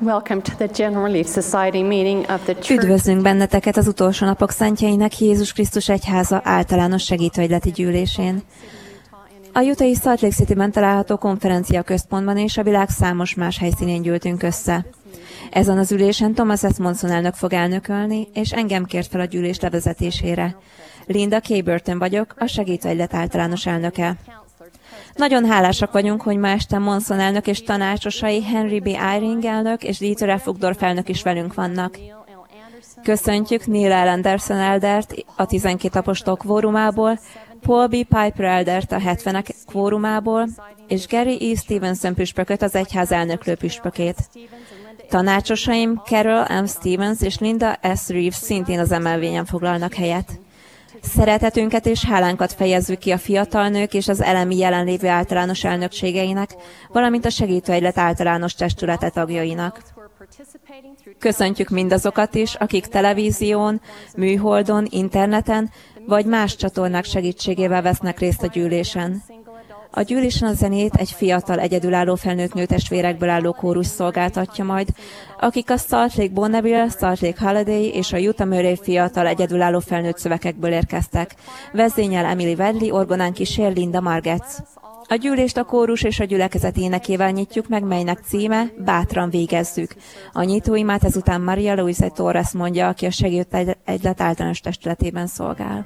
Welcome to the General Relief Society meeting of the Church. Üdvözlünk benneteket az utolsó napok szentjeinek Jézus Krisztus Egyháza általános segítőegyleti gyűlésén. A Utah-i Salt Lake Cityben található konferencia központban és a világ számos más helyszínén gyűltünk össze. Ezen az ülésen Thomas S. Monson elnök fog elnökölni, és engem kért fel a gyűlés levezetésére. Linda K. Burton vagyok, a segítőegylet általános elnöke. Nagyon hálásak vagyunk, hogy ma este Monson elnök és tanácsosai Henry B. Eyring elnök és Dieter F. Uchtdorf elnök is velünk vannak. Köszöntjük Neil L. Anderson eldert a 12 apostol kvórumából, Paul B. Piper eldert a 70-ek kvórumából, és Gary E. Stevenson püspököt, az egyház elnöklő püspökét. Tanácsosaim Carol M. Stevens és Linda S. Reeves szintén az emelvényen foglalnak helyet. Szeretetünket és hálánkat fejezzük ki a fiatal nők és az elemi jelenlévő általános elnökségeinek, valamint a segítőegylet általános testülete tagjainak. Köszöntjük mindazokat is, akik televízión, műholdon, interneten vagy más csatornák segítségével vesznek részt a gyűlésen. A gyűlésen a zenét egy fiatal, egyedülálló felnőtt nőtestvérekből álló kórus szolgáltatja majd, akik a Salt Lake Bonneville, Salt Lake Holiday és a Utah Murray fiatal, egyedülálló felnőtt szövegekből érkeztek. Vezényel Emily Wedley, orgonán kísér Linda Margetts. A gyűlést a kórus és a gyülekezet énekével nyitjuk meg, melynek címe Bátran végezzük. A nyitóimát ezután Maria Louise Torres mondja, aki a segítőegylet általános testületében szolgál.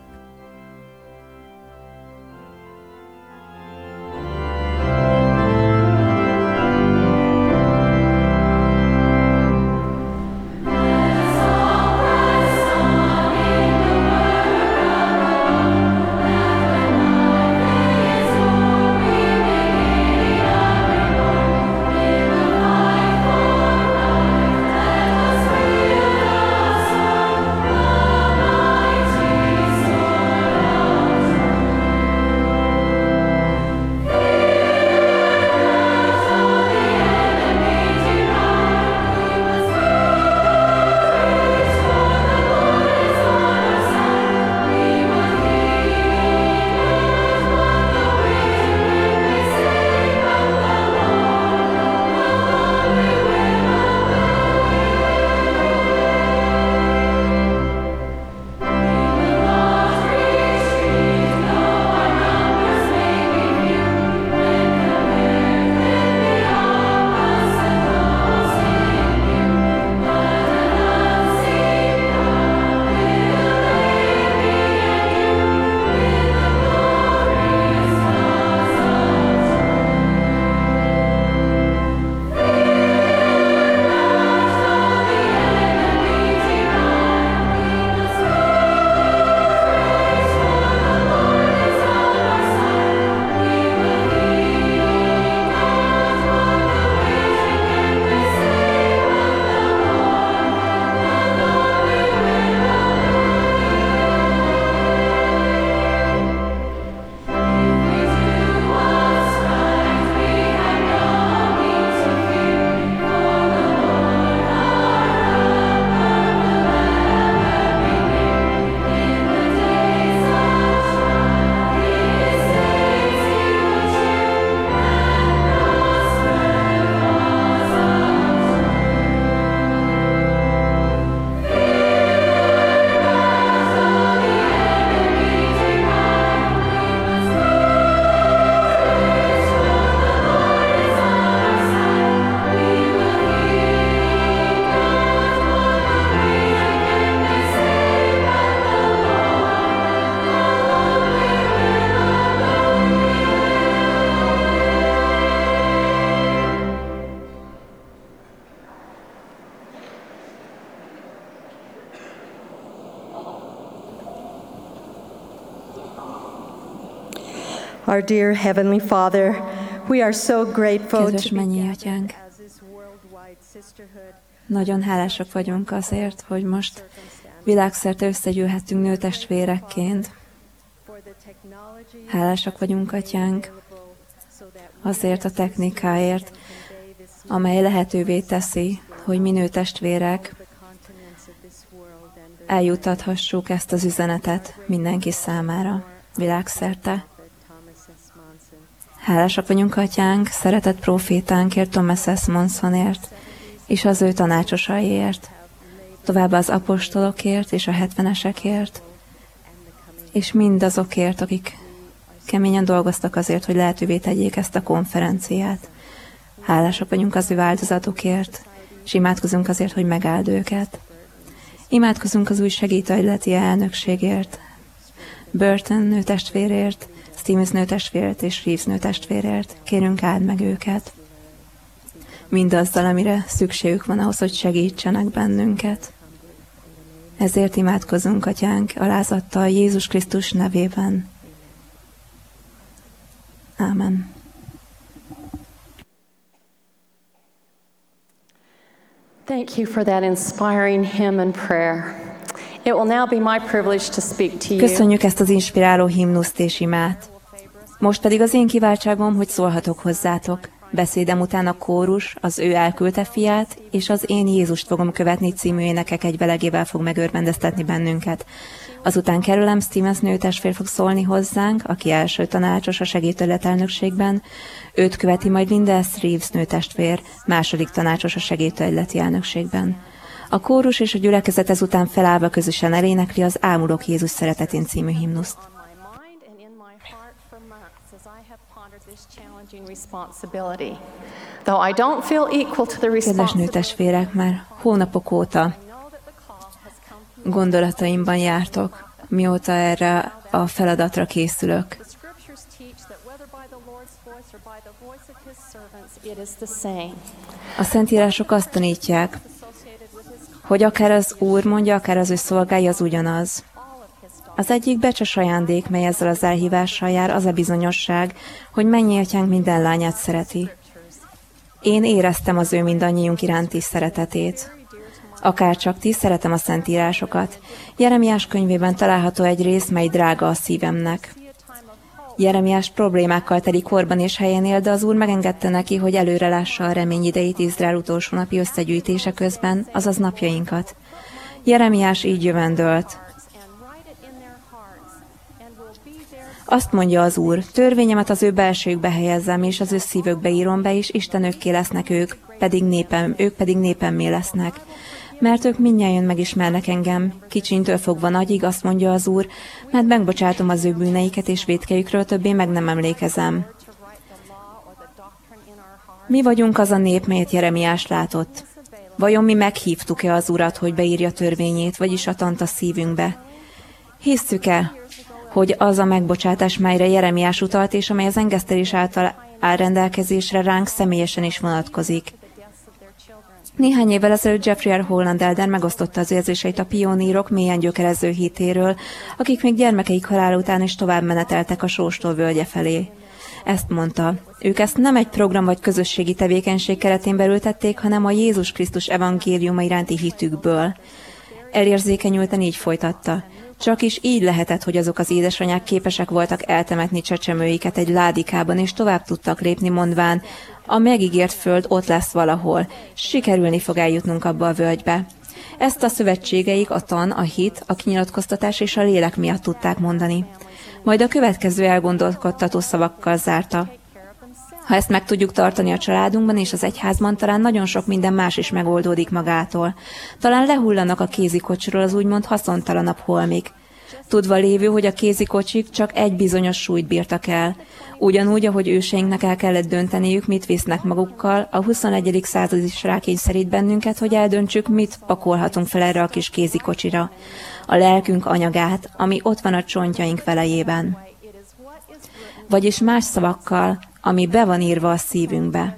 Our dear Heavenly Father, we are so grateful Kedves to mennyi atyánk, nagyon hálásak vagyunk azért, hogy most világszerte összegyűlhetünk nőtestvérekként. Hálásak vagyunk, atyánk, azért a technikáért, amely lehetővé teszi, hogy mi nőtestvérek eljuttathassuk ezt az üzenetet mindenki számára, világszerte. Hálásak vagyunk, atyánk, szeretett profétánkért, Thomas S. Monsonért, és az ő tanácsosaiért, továbbá az apostolokért és a 70-esekért, és mindazokért, akik keményen dolgoztak azért, hogy lehetővé tegyék ezt a konferenciát. Hálásak vagyunk az ő áldozatokért, és imádkozunk azért, hogy megáld őket. Imádkozunk az új segítőügyleti elnökségért, Burton nőtestvérért, Stevens nőtestvérért és Reeves nőtestvérért. Kérünk, áld meg őket. Mindazzal, amire szükségük van ahhoz, hogy segítsenek bennünket. Ezért imádkozunk, Atyánk, alázattal Jézus Krisztus nevében. Ámen. Thank you for that inspiring hymn and prayer. It will now be my privilege to speak to you. Köszönjük ezt az inspiráló himnuszt és imát. Most pedig az én kiváltságom, hogy szólhatok hozzátok. Beszédem után a kórus, az ő elküldte fiát, és az Én Jézust fogom követni című énekek egy velegével fog megörvendeztetni bennünket. Azután Carolyn Stevens nőtestvér fog szólni hozzánk, aki első tanácsos a segítőügylet elnökségben. Őt követi majd Linda S. Reeves nőtestvér, második tanácsos a segítőügyleti elnökségben. A kórus és a gyülekezet ezután felállva közösen elénekli az Ámulok Jézus szeretetén című himnuszt. Kedves nőtestvérek, már hónapok óta gondolataimban jártok, mióta erre a feladatra készülök. A Szentírások azt tanítják, hogy akár az Úr mondja, akár az ő szolgái, az ugyanaz. Az egyik becses ajándék, mely ezzel az elhívással jár, az a bizonyosság, hogy mennyi atyánk minden lányát szereti. Én éreztem az ő mindannyiunk iránti szeretetét. Akárcsak ti, szeretem a Szentírásokat. Jeremiás könyvében található egy rész, mely drága a szívemnek. Jeremiás problémákkal teli korban és helyen él, de az Úr megengedte neki, hogy előre lássa a remény idejét Izrael utolsó napi összegyűjtése közben, azaz napjainkat. Jeremiás így jövendölt. Azt mondja az Úr, törvényemet az ő belsőjükbe helyezzem, és az ő szívükbe írom be, és Istenökké lesznek ők pedig népemmé lesznek. Mert ők mindnyáján megismernek engem, kicsintől fogva nagyig, azt mondja az Úr, mert megbocsátom az ő bűneiket, és vétkejükről többé meg nem emlékezem. Mi vagyunk az a nép, melyet Jeremiás látott? Vajon mi meghívtuk-e az Urat, hogy beírja törvényét, vagyis a tant a szívünkbe? Hisszük-e, hogy az a megbocsátás, melyre Jeremiás utalt, és amely az engesztelés által áll rendelkezésre, ránk személyesen is vonatkozik? Néhány évvel ezelőtt Jeffrey R. Holland Elder megosztotta az érzéseit a pionírok mélyen gyökerező hitéről, akik még gyermekeik halála után is tovább meneteltek a Sóstól völgye felé. Ezt mondta, ők ezt nem egy program vagy közösségi tevékenység keretén belül tették, hanem a Jézus Krisztus evangéliuma iránti hitükből. Elérzékenyülten így folytatta. Csak is így lehetett, hogy azok az édesanyák képesek voltak eltemetni csecsemőiket egy ládikában, és tovább tudtak lépni, mondván, a megígért föld ott lesz valahol, sikerülni fog eljutnunk abba a völgybe. Ezt a szövetségeik, a tan, a hit, a kinyilatkoztatás és a lélek miatt tudták mondani. Majd a következő elgondolkodtató szavakkal zárta. Ha ezt meg tudjuk tartani a családunkban és az egyházban, talán nagyon sok minden más is megoldódik magától. Talán lehullanak a kézikocsiról az úgymond haszontalanabb holmik. Tudva lévő, hogy a kézikocsik csak egy bizonyos súlyt bírtak el. Ugyanúgy, ahogy őseinknek el kellett dönteniük, mit visznek magukkal, a 21. század is rákényszerít bennünket, hogy eldöntsük, mit pakolhatunk fel erre a kis kézikocsira. A lelkünk anyagát, ami ott van a csontjaink velejében. Vagyis más szavakkal, ami be van írva a szívünkbe.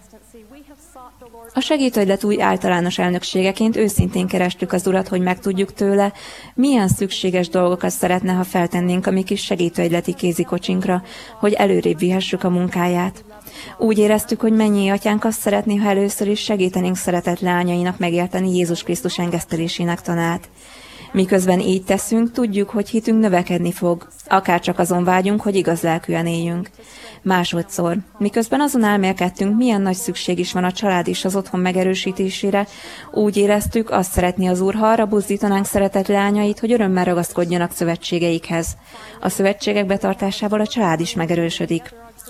A segítőügylet új általános elnökségeként őszintén kerestük az Urat, hogy megtudjuk tőle, milyen szükséges dolgokat szeretne, ha feltennénk a mi kis segítőügyleti kézikocsinkra, hogy előrébb vihessük a munkáját. Úgy éreztük, hogy mennyi atyánk azt szeretné, ha először is segítenénk szeretett leányainak megérteni Jézus Krisztus engesztelésének tanát. Miközben így teszünk, tudjuk, hogy hitünk növekedni fog, akárcsak azon vágyunk, hogy igaz lelkűen éljünk. Másodszor, miközben azon elmélkedtünk, milyen nagy szükség is van a család és az otthon megerősítésére, úgy éreztük, azt szeretné az Úr, ha arra buzdítanánk szeretett leányait, hogy örömmel ragaszkodjanak szövetségeikhez. A szövetségek betartásával a család is megerősödik.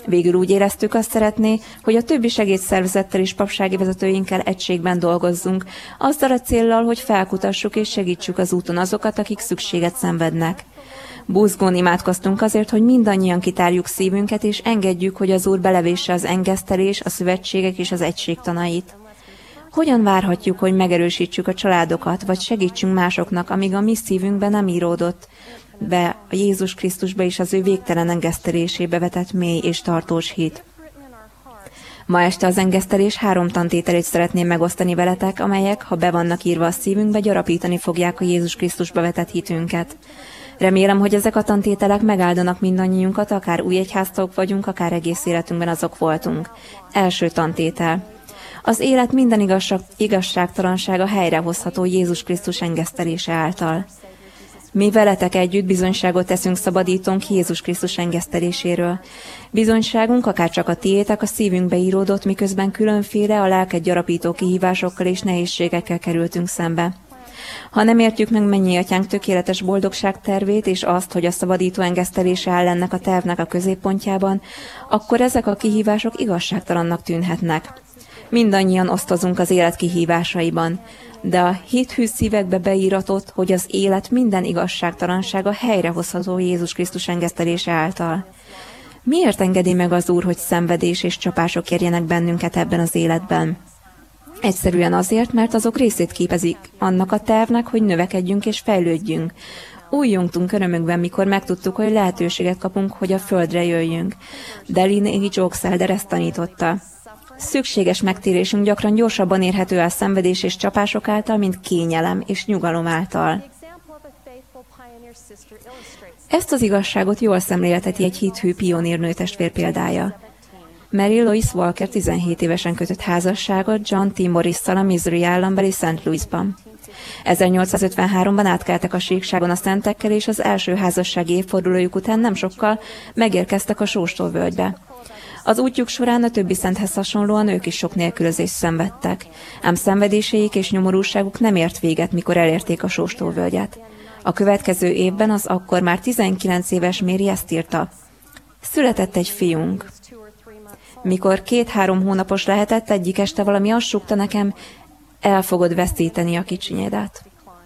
Végül úgy éreztük, azt szeretné, hogy a többi segédszervezettel és papsági vezetőinkkel egységben dolgozzunk, azzal a céllal, hogy felkutassuk és segítsük az úton azokat, akik szükséget szenvednek. Buzgón imádkoztunk azért, hogy mindannyian kitárjuk szívünket, és engedjük, hogy az Úr belevésse az engesztelés, a szövetségek és az egység tanait. Hogyan várhatjuk, hogy megerősítsük a családokat, vagy segítsünk másoknak, amíg a mi szívünkben nem íródott be a Jézus Krisztusba és az ő végtelen engesztelésébe vetett mély és tartós hit? Ma este az engesztelés 3 tantételét szeretném megosztani veletek, amelyek, ha be vannak írva a szívünkbe, gyarapítani fogják a Jézus Krisztusba vetett hitünket. Remélem, hogy ezek a tantételek megáldanak mindannyiunkat, akár új egyháztagok vagyunk, akár egész életünkben azok voltunk. Első tantétel. Az élet minden igazságtalansága helyrehozható Jézus Krisztus engesztelése által. Mi veletek együtt bizonyságot teszünk szabadítónk Jézus Krisztus engeszteléséről. Bizonyságunk, akárcsak a tiétek, a szívünkbe íródott, miközben különféle, a lelket gyarapító kihívásokkal és nehézségekkel kerültünk szembe. Ha nem értjük meg mennyi atyánk tökéletes boldogság tervét, és azt, hogy a szabadító engesztelése áll ennek a tervnek a középpontjában, akkor ezek a kihívások igazságtalannak tűnhetnek. Mindannyian osztozunk az élet kihívásaiban, de a hithű szívekbe beíratott, hogy az élet minden igazságtalansága helyrehozható Jézus Krisztus engesztelése által. Miért engedi meg az Úr, hogy szenvedés és csapások érjenek bennünket ebben az életben? Egyszerűen azért, mert azok részét képezik annak a tervnek, hogy növekedjünk és fejlődjünk. Újjongtunk örömünkben, mikor megtudtuk, hogy lehetőséget kapunk, hogy a földre jöjjünk. Deliné Joxelder ezt tanította. Szükséges megtérésünk gyakran gyorsabban érhető el szenvedés és csapások által, mint kényelem és nyugalom által. Ezt az igazságot jól szemlélteti egy hithű pionírnő testvér példája. Mary Louise Walker 17 évesen kötött házasságot John T. Morrisszal a Missouri állambeli St. Louisban. 1853-ban átkeltek a síkságon a szentekkel, és az első házassági évfordulójuk után nem sokkal megérkeztek a Sóstóvölgybe. Az útjuk során a többi szenthez hasonlóan ők is sok nélkülözést szenvedtek, ám szenvedéseik és nyomorúságuk nem ért véget, mikor elérték a Sóstóvölgyet. A következő évben az akkor már 19 éves Mary ezt írta. Született egy fiunk. Mikor 2-3 hónapos lehetett, egyik este valami azt súgta nekem, el fogod veszíteni a kicsinyedet.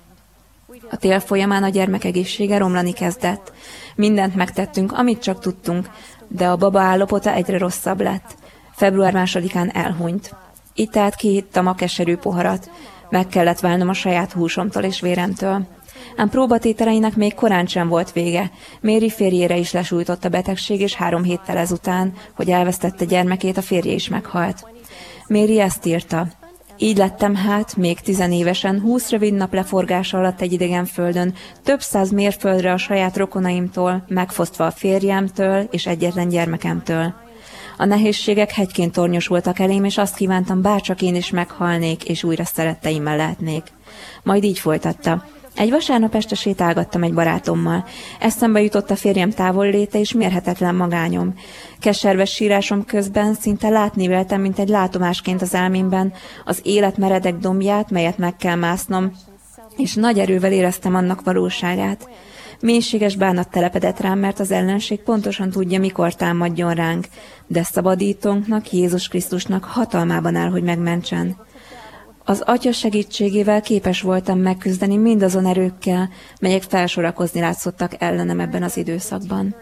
A tél folyamán a gyermek egészsége romlani kezdett. Mindent megtettünk, amit csak tudtunk, de a baba állapota egyre rosszabb lett. Február 2-án elhunyt. Így tehát kihittam a keserű poharat. Meg kellett válnom a saját húsomtól és véremtől. Ám próbatételeinek még korán sem volt vége. Mary férjére is lesújtott a betegség, és 3 héttel ezután, hogy elvesztette gyermekét, a férje is meghalt. Mary ezt írta. Így lettem hát, még 10 évesen, 20 rövid nap leforgása alatt egy idegen földön, több 100 mérföldre a saját rokonaimtól, megfosztva a férjemtől és egyetlen gyermekemtől. A nehézségek hegyként tornyosultak elém, és azt kívántam, bárcsak én is meghalnék, és újra szeretteimmel lehetnék. Majd így folytatta. Egy vasárnap este sétálgattam egy barátommal. Eszembe jutott a férjem távolléte és mérhetetlen magányom. Keserves sírásom közben szinte látni véltem, mint egy látomásként az elmémben, az élet meredek dombját, melyet meg kell másznom, és nagy erővel éreztem annak valóságát. Mélységes bánat telepedett rám, mert az ellenség pontosan tudja, mikor támadjon ránk, de szabadítónknak, Jézus Krisztusnak hatalmában áll, hogy megmentsen. Az Atya segítségével képes voltam megküzdeni mindazon erőkkel, melyek felsorakozni látszottak ellenem ebben az időszakban.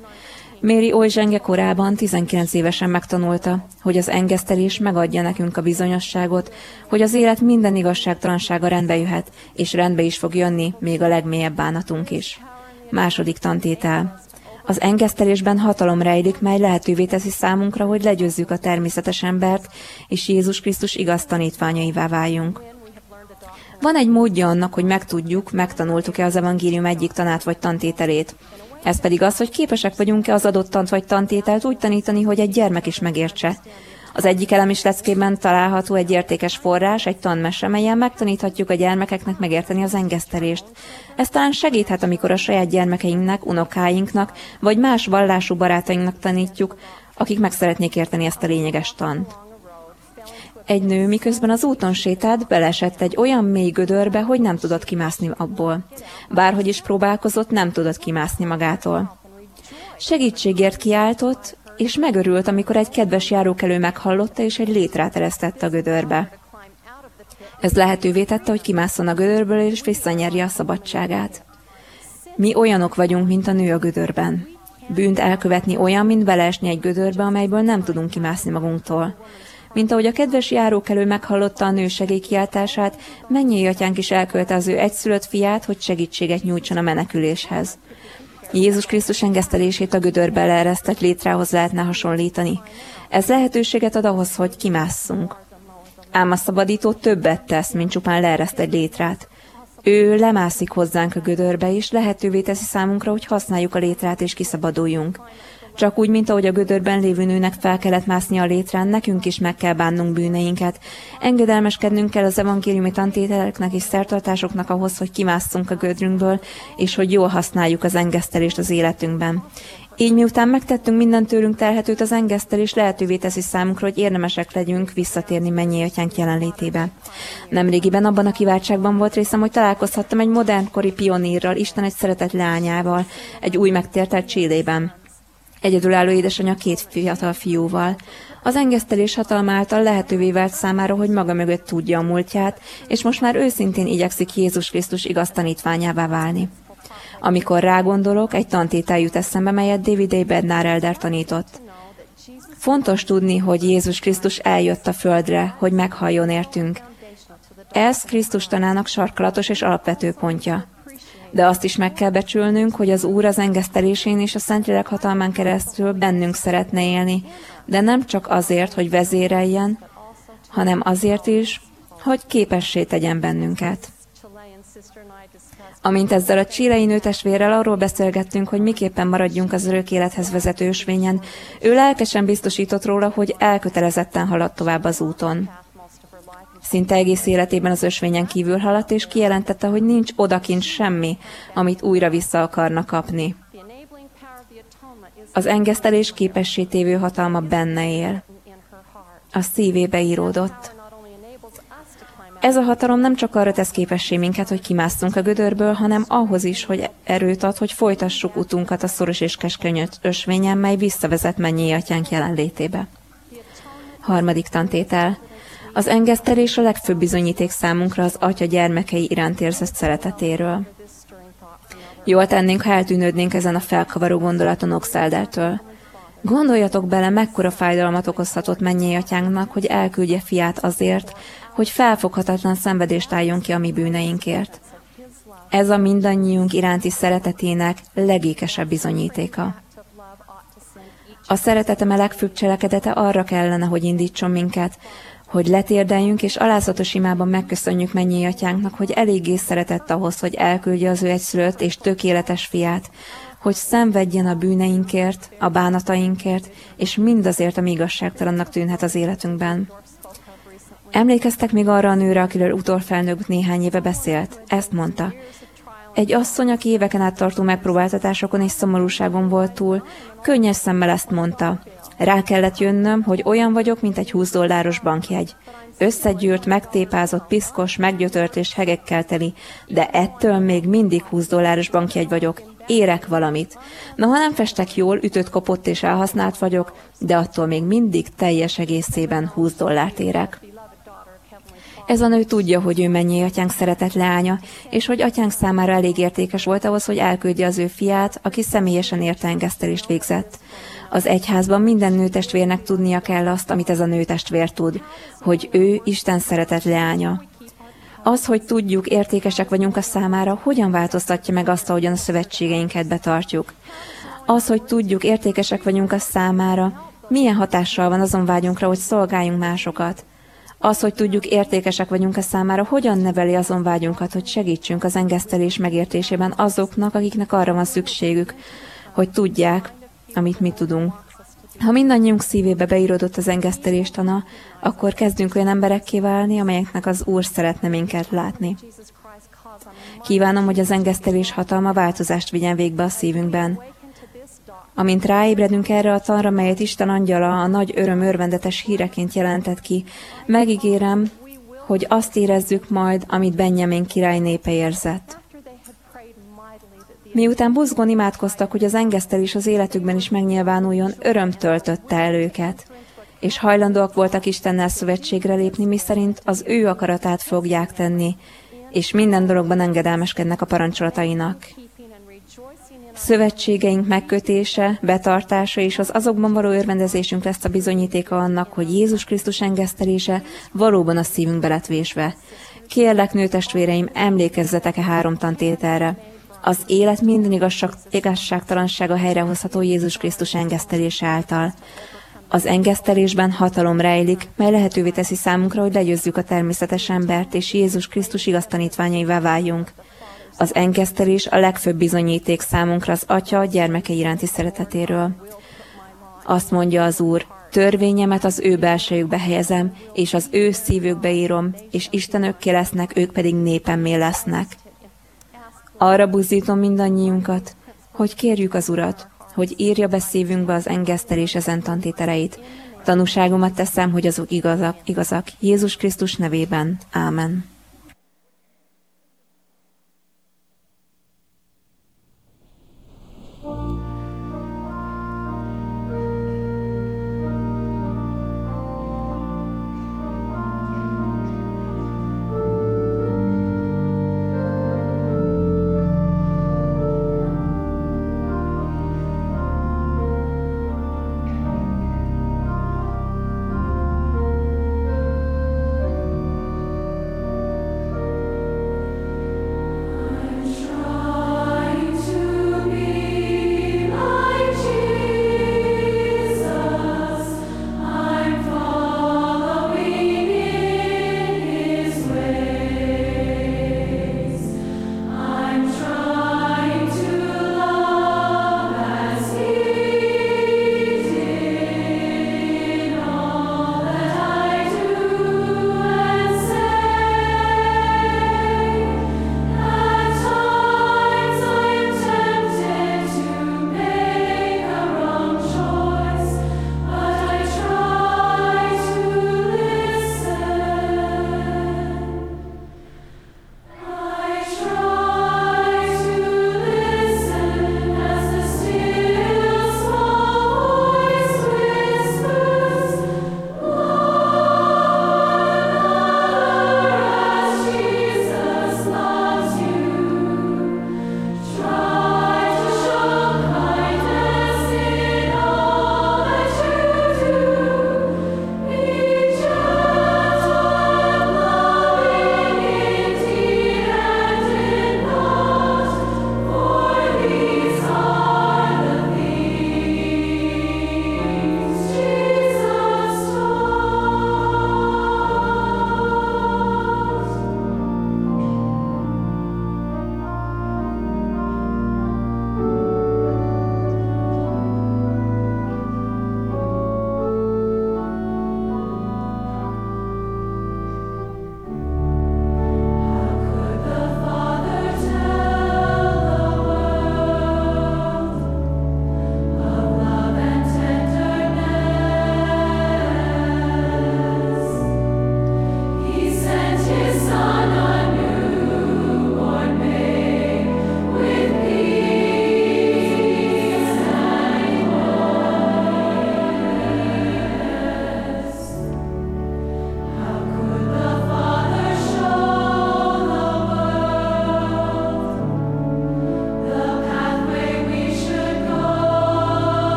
Mary oly zsenge korában 19 évesen megtanulta, hogy az engesztelés megadja nekünk a bizonyosságot, hogy az élet minden igazságtalansága rendbe jöhet, és rendbe is fog jönni, még a legmélyebb bánatunk is. Második tantétel. Az engesztelésben hatalom rejlik, mely lehetővé teszi számunkra, hogy legyőzzük a természetes embert, és Jézus Krisztus igaz tanítványaivá váljunk. Van egy módja annak, hogy megtudjuk, megtanultuk-e az evangélium egyik tanát vagy tantételét. Ez pedig az, hogy képesek vagyunk-e az adott tant vagy tantételt úgy tanítani, hogy egy gyermek is megértse. Az egyik elemis leckében található egy értékes forrás, egy tanmese, melyen megtaníthatjuk a gyermekeknek megérteni az engesztelést. Ez talán segíthet, amikor a saját gyermekeinknek, unokáinknak, vagy más vallású barátainknak tanítjuk, akik meg szeretnék érteni ezt a lényeges tant. Egy nő, miközben az úton sétált, beleesett egy olyan mély gödörbe, hogy nem tudott kimászni abból. Bárhogy is próbálkozott, nem tudott kimászni magától. Segítségért kiáltott, és megörült, amikor egy kedves járókelő meghallotta, és egy létrát eresztett a gödörbe. Ez lehetővé tette, hogy kimásszon a gödörből, és visszanyerje a szabadságát. Mi olyanok vagyunk, mint a nő a gödörben. Bűnt elkövetni olyan, mint beleesni egy gödörbe, amelyből nem tudunk kimászni magunktól. Mint ahogy a kedves járókelő meghallotta a nő segélykiáltását, mennyei atyánk is elkölte az ő egyszülött fiát, hogy segítséget nyújtson a meneküléshez. Jézus Krisztus engesztelését a gödörbe leeresztett létrához lehetne hasonlítani. Ez lehetőséget ad ahhoz, hogy kimásszunk. Ám a szabadító többet tesz, mint csupán leereszt egy létrát. Ő lemászik hozzánk a gödörbe, és lehetővé teszi számunkra, hogy használjuk a létrát és kiszabaduljunk. Csak úgy, mint ahogy a gödörben lévő nőnek fel kellett mászni a létrán, nekünk is meg kell bánnunk bűneinket. Engedelmeskednünk kell az evangéliumi tantételeknek és szertartásoknak ahhoz, hogy kimásszunk a gödrünkből, és hogy jól használjuk az engesztelést az életünkben. Így miután megtettünk minden tőlünk telhetőt, az engesztelés lehetővé teszi számunkra, hogy érdemesek legyünk visszatérni mennyei atyánk jelenlétébe. Nemrégiben abban a kiváltságban volt részem, hogy találkozhattam egy modernkori pionírral, Isten egy szeretett leányával, egy új megtértelt Chilében. Egyedülálló édesanyja 2 fiatal fiúval. Az engesztelés hatalma által lehetővé vált számára, hogy maga mögött tudja a múltját, és most már őszintén igyekszik Jézus Krisztus igaz tanítványává válni. Amikor rágondolok, egy tantétel jut eszembe, melyet David A. Bednar elder tanított. Fontos tudni, hogy Jézus Krisztus eljött a földre, hogy meghalljon értünk. Ez Krisztus tanának sarkalatos és alapvető pontja. De azt is meg kell becsülnünk, hogy az Úr az engesztelésén és a Szentlélek hatalmán keresztül bennünk szeretne élni, de nem csak azért, hogy vezéreljen, hanem azért is, hogy képessé tegyen bennünket. Amint ezzel a chilei nőtestvérrel arról beszélgettünk, hogy miképpen maradjunk az örök élethez vezető ösvényen, ő lelkesen biztosított róla, hogy elkötelezetten halad tovább az úton. Szinte egész életében az ösvényen kívül haladt, és kijelentette, hogy nincs odakint semmi, amit újra vissza akarna kapni. Az engesztelés képessé tévő hatalma benne él. A szívébe íródott. Ez a hatalom nem csak arra tesz képessé minket, hogy kimásszunk a gödörből, hanem ahhoz is, hogy erőt ad, hogy folytassuk utunkat a szoros és keskeny ösvényen, mely visszavezet mennyei atyánk jelenlétébe. 3. tantétel. Az engesztelés a legfőbb bizonyíték számunkra az atya gyermekei iránt érzett szeretetéről. Jól tennénk, ha eltűnődnénk ezen a felkavaró gondolaton Oxeldertől. Gondoljatok bele, mekkora fájdalmat okozhatott mennyei atyánknak, hogy elküldje fiát azért, hogy felfoghatatlan szenvedést álljon ki a mi bűneinkért. Ez a mindannyiunk iránti szeretetének legékesebb bizonyítéka. A szereteteme legfőbb cselekedete arra kellene, hogy indítson minket, hogy letérdeljünk és alázatos imában megköszönjük mennyei atyánknak, hogy eléggé szeretett ahhoz, hogy elküldje az ő egyszülött és tökéletes fiát, hogy szenvedjen a bűneinkért, a bánatainkért, és mindazért, ami igazságtalannak tűnhet az életünkben. Emlékeztek még arra a nőre, akiről utolfelnőtt néhány éve beszélt? Ezt mondta. Egy asszony, aki éveken át tartó megpróbáltatásokon és szomorúságon volt túl, könnyes szemmel ezt mondta. Rá kellett jönnöm, hogy olyan vagyok, mint egy $20 bankjegy. Összegyűrt, megtépázott, piszkos, meggyötört és hegekkel teli, de ettől még mindig $20 bankjegy vagyok. Érek valamit. Noha nem festek jól, ütött, kopott és elhasznált vagyok, de attól még mindig teljes egészében $20 érek. Ez a nő tudja, hogy ő mennyei atyánk szeretett leánya, és hogy atyánk számára elég értékes volt ahhoz, hogy elküldje az ő fiát, aki személyesen érte engesztelést végzett. Az egyházban minden nőtestvérnek tudnia kell azt, amit ez a nőtestvér tud, hogy ő Isten szeretett leánya. Az, hogy tudjuk, értékesek vagyunk a számára, hogyan változtatja meg azt, ahogyan a szövetségeinket betartjuk. Az, hogy tudjuk, értékesek vagyunk a számára, milyen hatással van azon vágyunkra, hogy szolgáljunk másokat. Az, hogy tudjuk, értékesek vagyunk a számára, hogyan neveli azon vágyunkat, hogy segítsünk az engesztelés megértésében azoknak, akiknek arra van szükségük, hogy tudják, amit mi tudunk. Ha mindannyiunk szívébe beíródott az engesztelés tana, akkor kezdünk olyan emberekké válni, amelyeknek az Úr szeretne minket látni. Kívánom, hogy az engesztelés hatalma változást vigyen végbe a szívünkben. Amint ráébredünk erre a tanra, melyet Isten angyala a nagy öröm örvendetes híreként jelentett ki, megígérem, hogy azt érezzük majd, amit Benjamin király népe érzett. Miután buzgón imádkoztak, hogy az engesztelés az életükben is megnyilvánuljon, öröm töltötte el őket, és hajlandóak voltak Istennel szövetségre lépni, miszerint az ő akaratát fogják tenni, és minden dologban engedelmeskednek a parancsolatainak. Szövetségeink megkötése, betartása és az azokban való örvendezésünk lesz a bizonyítéka annak, hogy Jézus Krisztus engesztelése valóban a szívünkbe lett vésve. Kérlek, nőtestvéreim, emlékezzetek-e 3 tantételre. Az élet minden igazságtalansága helyrehozható Jézus Krisztus engesztelése által. Az engesztelésben hatalom rejlik, mely lehetővé teszi számunkra, hogy legyőzzük a természetes embert, és Jézus Krisztus igaz tanítványaivá váljunk. Az engesztelés a legfőbb bizonyíték számunkra az Atya gyermeke iránti szeretetéről. Azt mondja az Úr, törvényemet az ő belsejükbe helyezem, és az ő szívükbe írom, és Istenökké lesznek, ők pedig népemmé lesznek. Arra buzdítom mindannyiunkat, hogy kérjük az Urat, hogy írja be szívünkbe az engesztelés ezen tantételeit. Tanúságomat teszem, hogy azok igazak. Jézus Krisztus nevében. Ámen.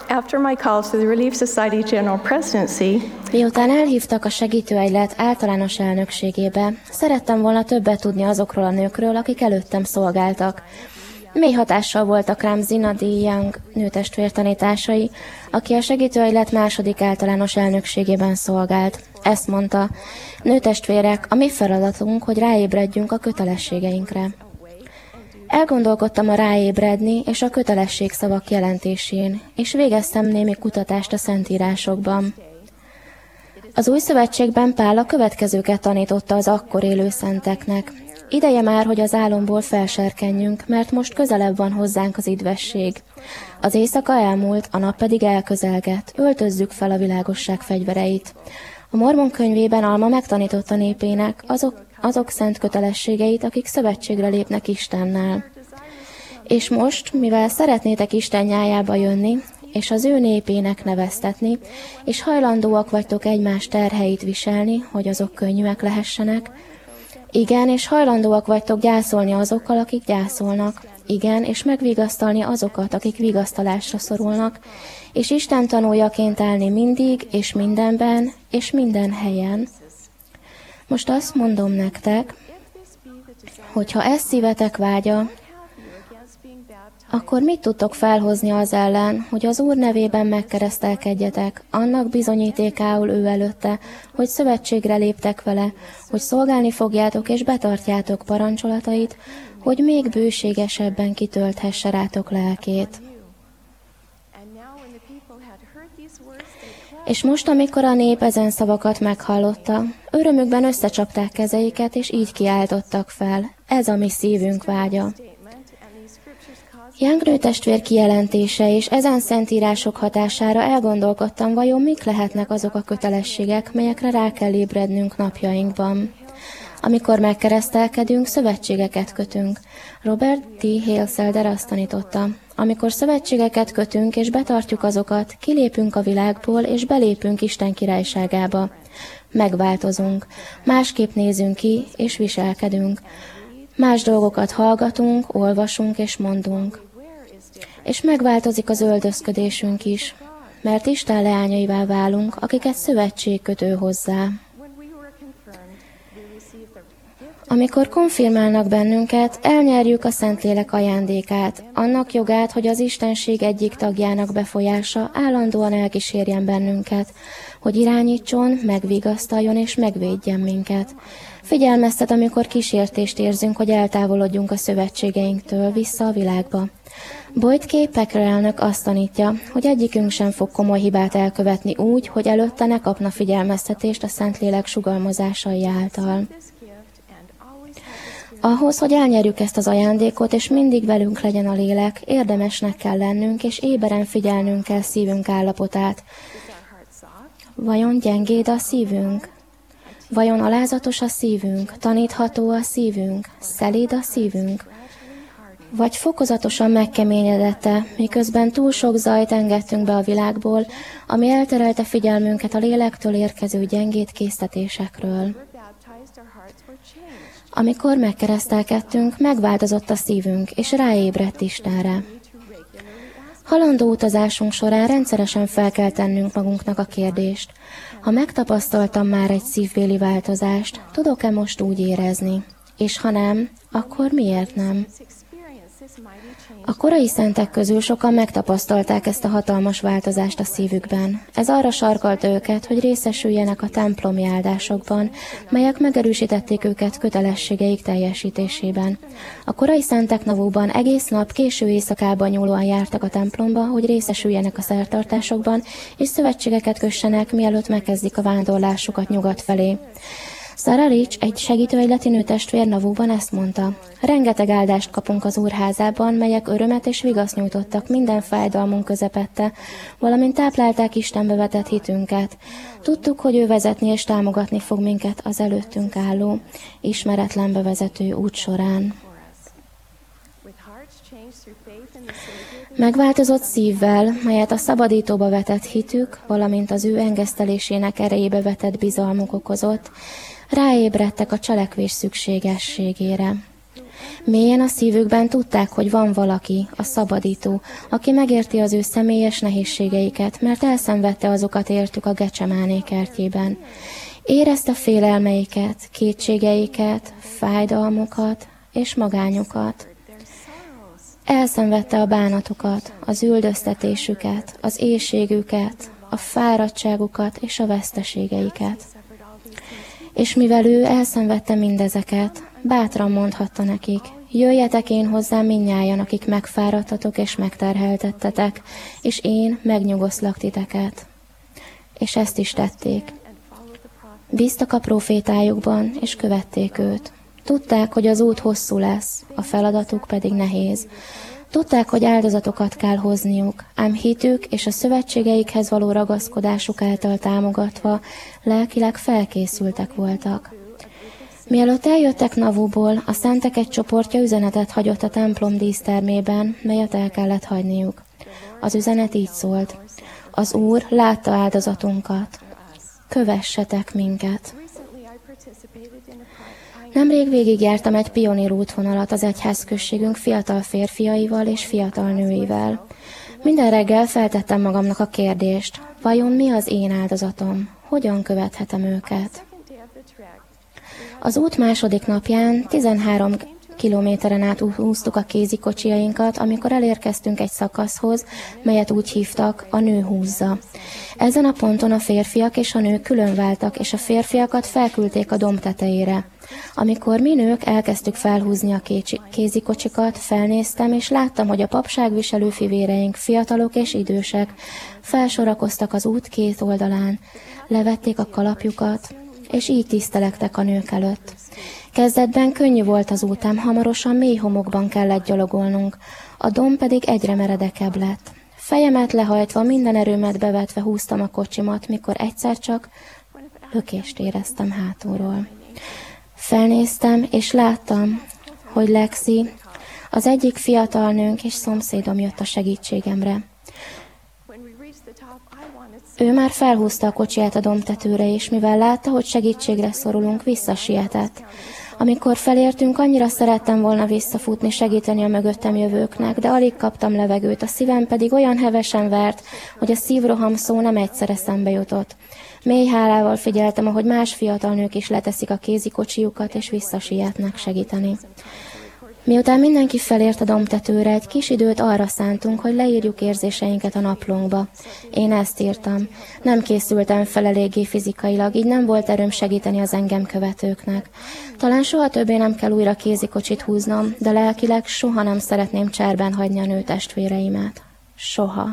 After my call to the Relief Society General Presidency, Miután elhívtak a segítőegylet általános elnökségébe, szerettem volna többet tudni azokról a nőkről, akik előttem szolgáltak. Mély hatással voltak rám Zina D. Young nőtestvér tanításai, aki a segítőegylet második általános elnökségében szolgált. Ezt mondta: nőtestvérek, a mi feladatunk, hogy ráébredjünk a kötelességeinkre. Elgondolkodtam a ráébredni és a kötelességszavak jelentésén, és végeztem némi kutatást a Szentírásokban. Az Új Szövetségben Pál a következőket tanította az akkor élő szenteknek. Ideje már, hogy az álomból felserkenjünk, mert most közelebb van hozzánk az idvesség. Az éjszaka elmúlt, a nap pedig elközelgett. Öltözzük fel a világosság fegyvereit. A Mormon könyvében Alma megtanította népének azok szent kötelességeit, akik szövetségre lépnek Istennel. És most, mivel szeretnétek Isten nyájába jönni, és az ő népének neveztetni, és hajlandóak vagytok egymás terheit viselni, hogy azok könnyűek lehessenek, igen, és hajlandóak vagytok gyászolni azokkal, akik gyászolnak, igen, és megvigasztalni azokat, akik vigasztalásra szorulnak, és Isten tanújaként állni mindig, és mindenben, és minden helyen. Most azt mondom nektek, hogy ha ez szívetek vágya, akkor mit tudtok felhozni az ellen, hogy az Úr nevében megkeresztelkedjetek, annak bizonyítékául ő előtte, hogy szövetségre léptek vele, hogy szolgálni fogjátok és betartjátok parancsolatait, hogy még bőségesebben kitölthesse rátok lelkét. És most, amikor a nép ezen szavakat meghallotta, örömükben összecsapták kezeiket, és így kiáltottak fel: ez a mi szívünk vágya. Young nőtestvér kijelentése és ezen szentírások hatására elgondolkodtam, vajon mik lehetnek azok a kötelességek, melyekre rá kell ébrednünk napjainkban. Amikor megkeresztelkedünk, szövetségeket kötünk. Robert T. Haleselder azt tanította: amikor szövetségeket kötünk és betartjuk azokat, kilépünk a világból és belépünk Isten királyságába. Megváltozunk, másképp nézünk ki és viselkedünk. Más dolgokat hallgatunk, olvasunk és mondunk. És megváltozik az öltözködésünk is, mert Isten leányaivá válunk, akiket szövetség kötő hozzá. Amikor konfirmálnak bennünket, elnyerjük a Szentlélek ajándékát, annak jogát, hogy az Istenség egyik tagjának befolyása állandóan elkísérjen bennünket, hogy irányítson, megvigasztaljon és megvédjen minket. Figyelmeztet, amikor kísértést érzünk, hogy eltávolodjunk a szövetségeinktől vissza a világba. Boyd K. Packer elnök azt tanítja, hogy egyikünk sem fog komoly hibát elkövetni úgy, hogy előtte ne kapna figyelmeztetést a Szentlélek sugalmazásai által. Ahhoz, hogy elnyerjük ezt az ajándékot, és mindig velünk legyen a lélek, érdemesnek kell lennünk, és éberen figyelnünk kell szívünk állapotát. Vajon gyengéd a szívünk? Vajon alázatos a szívünk? Tanítható a szívünk? Szelíd a szívünk? Vagy fokozatosan megkeményedette, miközben túl sok zajt engedtünk be a világból, ami elterelte figyelmünket a lélektől érkező gyengéd késztetésekről. Amikor megkeresztelkedtünk, megváltozott a szívünk, és ráébredt Istenre. Halandó utazásunk során rendszeresen fel kell tennünk magunknak a kérdést: ha megtapasztaltam már egy szívbéli változást, tudok-e most úgy érezni? És ha nem, akkor miért nem? A korai szentek közül sokan megtapasztalták ezt a hatalmas változást a szívükben. Ez arra sarkalta őket, hogy részesüljenek a templomi áldásokban, melyek megerősítették őket kötelességeik teljesítésében. A korai szentek napokban egész nap késő éjszakában nyúlóan jártak a templomba, hogy részesüljenek a szertartásokban, és szövetségeket kössenek, mielőtt megkezdik a vándorlásukat nyugat felé. Sarah Rich, egy segítőegyleti nőtestvér Navúban ezt mondta: rengeteg áldást kapunk az úrházában, melyek örömet és vigaszt nyújtottak minden fájdalmunk közepette, valamint táplálták Istenbe vetett hitünket. Tudtuk, hogy ő vezetni és támogatni fog minket az előttünk álló, ismeretlenbe vezető út során. Megváltozott szívvel, melyet a szabadítóba vetett hitük, valamint az ő engesztelésének erejébe vetett bizalmuk okozott, ráébredtek a cselekvés szükségességére. Mélyen a szívükben tudták, hogy van valaki, a szabadító, aki megérti az ő személyes nehézségeiket, mert elszenvedte azokat értük a Gecsemáné kertjében. Érezte félelmeiket, kétségeiket, fájdalmukat és magányukat. Elszenvedte a bánatokat, az üldöztetésüket, az éhségüket, a fáradtságukat és a veszteségeiket. És mivel ő elszenvedte mindezeket, bátran mondhatta nekik, jöjjetek én hozzám mindnyájan, akik megfáradtatok és megterheltettetek, és én megnyugoszlak titeket. És ezt is tették. Bíztak a profétájukban, és követték őt. Tudták, hogy az út hosszú lesz, a feladatuk pedig nehéz. Tudták, hogy áldozatokat kell hozniuk, ám hitük és a szövetségeikhez való ragaszkodásuk által támogatva lelkileg felkészültek voltak. Mielőtt eljöttek Nauvooból, a szentek egy csoportja üzenetet hagyott a templom dísztermében, melyet el kellett hagyniuk. Az üzenet így szólt: az Úr látta áldozatunkat. Kövessetek minket! Nemrég végigjártam egy pionír útvonalat az egyházközségünk fiatal férfiaival és fiatal nőivel. Minden reggel feltettem magamnak a kérdést, vajon mi az én áldozatom? Hogyan követhetem őket? Az út második napján 13 kilométeren át húztuk a kézikocsiainkat, amikor elérkeztünk egy szakaszhoz, melyet úgy hívtak, a nő húzza. Ezen a ponton a férfiak és a nők különváltak, és a férfiakat felküldték a domb tetejére. Amikor mi nők elkezdtük felhúzni a kézikocsikat, felnéztem, és láttam, hogy a papságviselő fivéreink, fiatalok és idősek felsorakoztak az út két oldalán, levették a kalapjukat, és így tisztelektek a nők előtt. Kezdetben könnyű volt az út, ám hamarosan mély homokban kellett gyalogolnunk, a domb pedig egyre meredekebb lett. Fejemet lehajtva, minden erőmet bevetve húztam a kocsimat, mikor egyszer csak lökést éreztem hátulról. Felnéztem, és láttam, hogy Lexi, az egyik fiatal nőnk és szomszédom jött a segítségemre. Ő már felhúzta a kocsiját a dombtetőre, és mivel látta, hogy segítségre szorulunk, visszasietett. Amikor felértünk, annyira szerettem volna visszafutni, segíteni a mögöttem jövőknek, de alig kaptam levegőt, a szívem pedig olyan hevesen vert, hogy a szívroham szó nem egyszerre eszembe jutott. Mély hálával figyeltem, ahogy más fiatal nők is leteszik a kézikocsijukat, és visszasietnek segíteni. Miután mindenki felért a dombtetőre, egy kis időt arra szántunk, hogy leírjuk érzéseinket a naplónkba. Én ezt írtam. Nem készültem fel eléggé fizikailag, így nem volt erőm segíteni az engem követőknek. Talán soha többé nem kell újra kézikocsit húznom, de lelkileg soha nem szeretném cserben hagyni a nőtestvéreimet. Soha.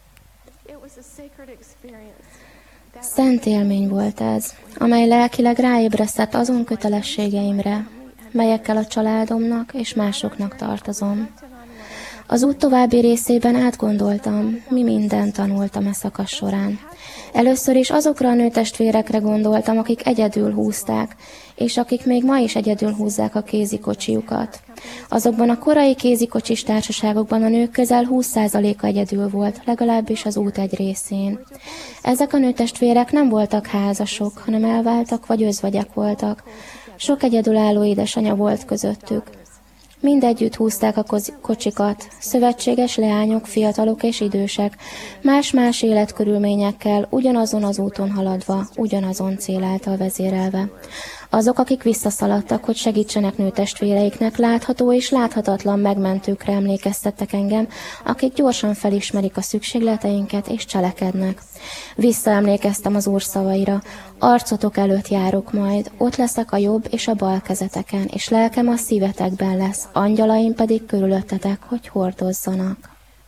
Szent élmény volt ez, amely lelkileg ráébresztett azon kötelességeimre, melyekkel a családomnak és másoknak tartozom. Az út további részében átgondoltam, mi mindent tanultam e szakasz során. Először is azokra a nőtestvérekre gondoltam, akik egyedül húzták, és akik még ma is egyedül húzzák a kézikocsijukat. Azokban a korai kézikocsis társaságokban a nők közel 20%-a egyedül volt, legalábbis az út egy részén. Ezek a nőtestvérek nem voltak házasok, hanem elváltak vagy özvegyek voltak. Sok egyedülálló édesanyja volt közöttük. Mindegyütt húzták a kocsikat, szövetséges leányok, fiatalok és idősek, más-más életkörülményekkel, ugyanazon az úton haladva, ugyanazon cél által vezérelve. Azok, akik visszaszaladtak, hogy segítsenek nőtestvéreiknek, látható és láthatatlan megmentőkre emlékeztettek engem, akik gyorsan felismerik a szükségleteinket és cselekednek. Visszaemlékeztem az Úr szavaira, arcotok előtt járok majd, ott leszek a jobb és a bal kezeteken, és lelkem a szívetekben lesz, angyalaim pedig körülöttetek, hogy hordozzanak.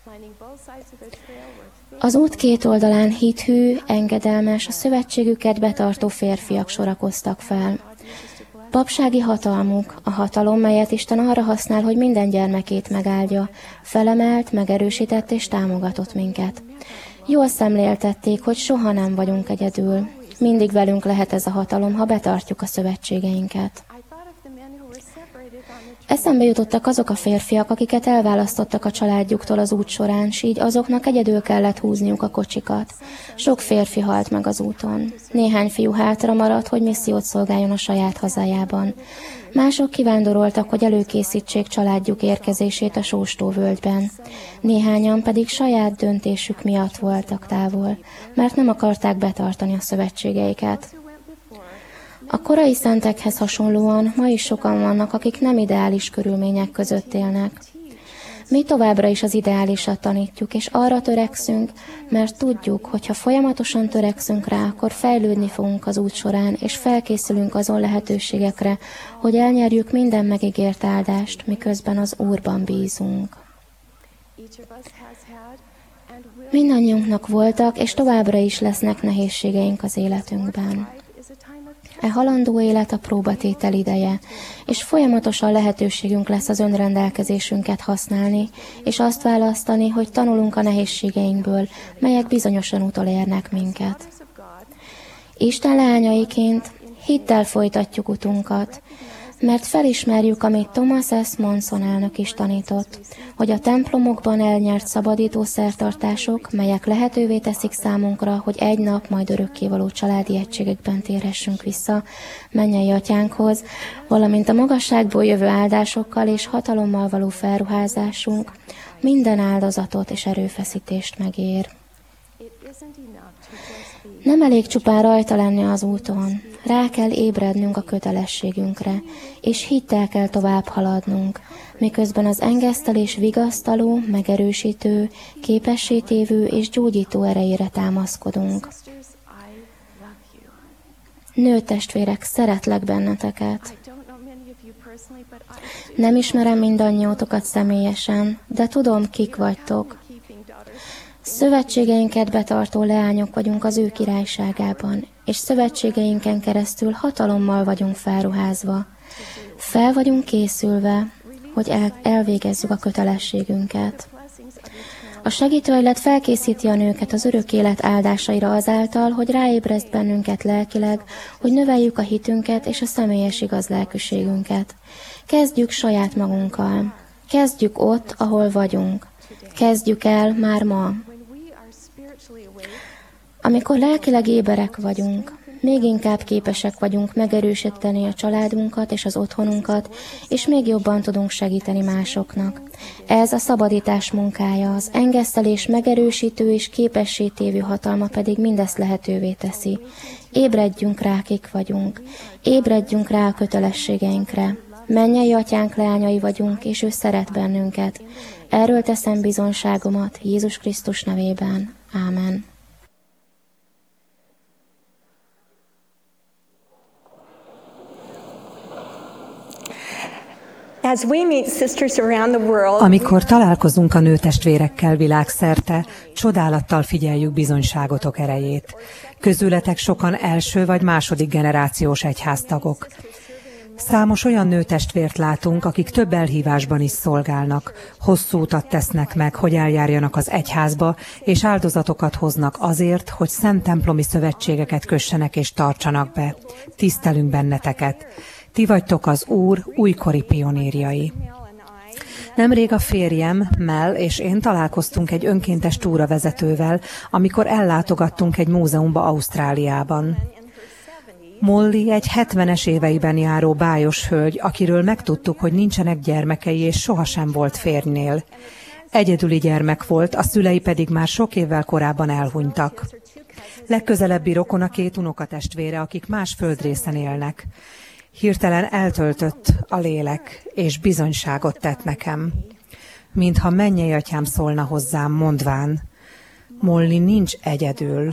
Az út két oldalán hithű, engedelmes, a szövetségüket betartó férfiak sorakoztak fel. Papsági hatalmuk, a hatalom, melyet Isten arra használ, hogy minden gyermekét megáldja, felemelt, megerősített és támogatott minket. Jól szemléltették, hogy soha nem vagyunk egyedül. Mindig velünk lehet ez a hatalom, ha betartjuk a szövetségeinket. Eszembe jutottak azok a férfiak, akiket elválasztottak a családjuktól az út során, s így azoknak egyedül kellett húzniuk a kocsikat. Sok férfi halt meg az úton. Néhány fiú hátra maradt, hogy missziót szolgáljon a saját hazájában. Mások kivándoroltak, hogy előkészítsék családjuk érkezését a Sóstóvölgyben. Néhányan pedig saját döntésük miatt voltak távol, mert nem akarták betartani a szövetségeiket. A korai szentekhez hasonlóan ma is sokan vannak, akik nem ideális körülmények között élnek. Mi továbbra is az ideálisat tanítjuk, és arra törekszünk, mert tudjuk, hogy ha folyamatosan törekszünk rá, akkor fejlődni fogunk az út során, és felkészülünk azon lehetőségekre, hogy elnyerjük minden megígért áldást, miközben az Úrban bízunk. Mindannyiunknak voltak, és továbbra is lesznek nehézségeink az életünkben. E halandó élet a próbatétel ideje, és folyamatosan lehetőségünk lesz az önrendelkezésünket használni, és azt választani, hogy tanulunk a nehézségeinkből, melyek bizonyosan utolérnek minket. Isten leányaiként hittel folytatjuk utunkat, mert felismerjük, amit Thomas S. Monson elnök is tanított, hogy a templomokban elnyert szabadító szertartások, melyek lehetővé teszik számunkra, hogy egy nap majd örökkévaló családi egységekben térhessünk vissza mennyei atyánkhoz, valamint a magasságból jövő áldásokkal és hatalommal való felruházásunk minden áldozatot és erőfeszítést megér. Nem elég csupán rajta lenni az úton, rá kell ébrednünk a kötelességünkre, és hittel kell tovább haladnunk, miközben az engesztelés vigasztaló, megerősítő, képességtévő és gyógyító erejére támaszkodunk. Nőtestvérek, szeretlek benneteket. Nem ismerem mindannyiótokat személyesen, de tudom, kik vagytok. Szövetségeinket betartó leányok vagyunk az ő királyságában, és szövetségeinken keresztül hatalommal vagyunk felruházva. Fel vagyunk készülve, hogy elvégezzük a kötelességünket. A segítőegylet felkészíti a nőket az örök élet áldásaira azáltal, hogy ráébreszt bennünket lelkileg, hogy növeljük a hitünket és a személyes igaz lelkűségünket. Kezdjük saját magunkkal. Kezdjük ott, ahol vagyunk. Kezdjük el már ma. Amikor lelkileg éberek vagyunk, még inkább képesek vagyunk megerősíteni a családunkat és az otthonunkat, és még jobban tudunk segíteni másoknak. Ez a szabadítás munkája, az engesztelés megerősítő és képességtévő hatalma pedig mindezt lehetővé teszi. Ébredjünk rá, kik vagyunk. Ébredjünk rá a kötelességeinkre. Mennyei atyánk leányai vagyunk, és ő szeret bennünket. Erről teszem bizonságomat Jézus Krisztus nevében. Ámen. Amikor találkozunk a nőtestvérekkel világszerte, csodálattal figyeljük bizonyságotok erejét. Közületek sokan első vagy második generációs egyháztagok. Számos olyan nőtestvért látunk, akik több elhívásban is szolgálnak, hosszú utat tesznek meg, hogy eljárjanak az egyházba, és áldozatokat hoznak azért, hogy szent templomi szövetségeket kössenek és tartsanak be. Tisztelünk benneteket. Ti vagytok az Úr újkori pionírjai. Nemrég a férjem, Mel és én találkoztunk egy önkéntes túravezetővel, amikor ellátogattunk egy múzeumba Ausztráliában. Molly egy 70-es éveiben járó bájos hölgy, akiről megtudtuk, hogy nincsenek gyermekei és sohasem volt férjnél. Egyedüli gyermek volt, a szülei pedig már sok évvel korábban elhunytak. Legközelebbi rokona 2 unokatestvére, akik más földrészen élnek. Hirtelen eltöltött a lélek, és bizonyságot tett nekem. Mintha mennyei atyám szólna hozzám, mondván, Molly nincs egyedül.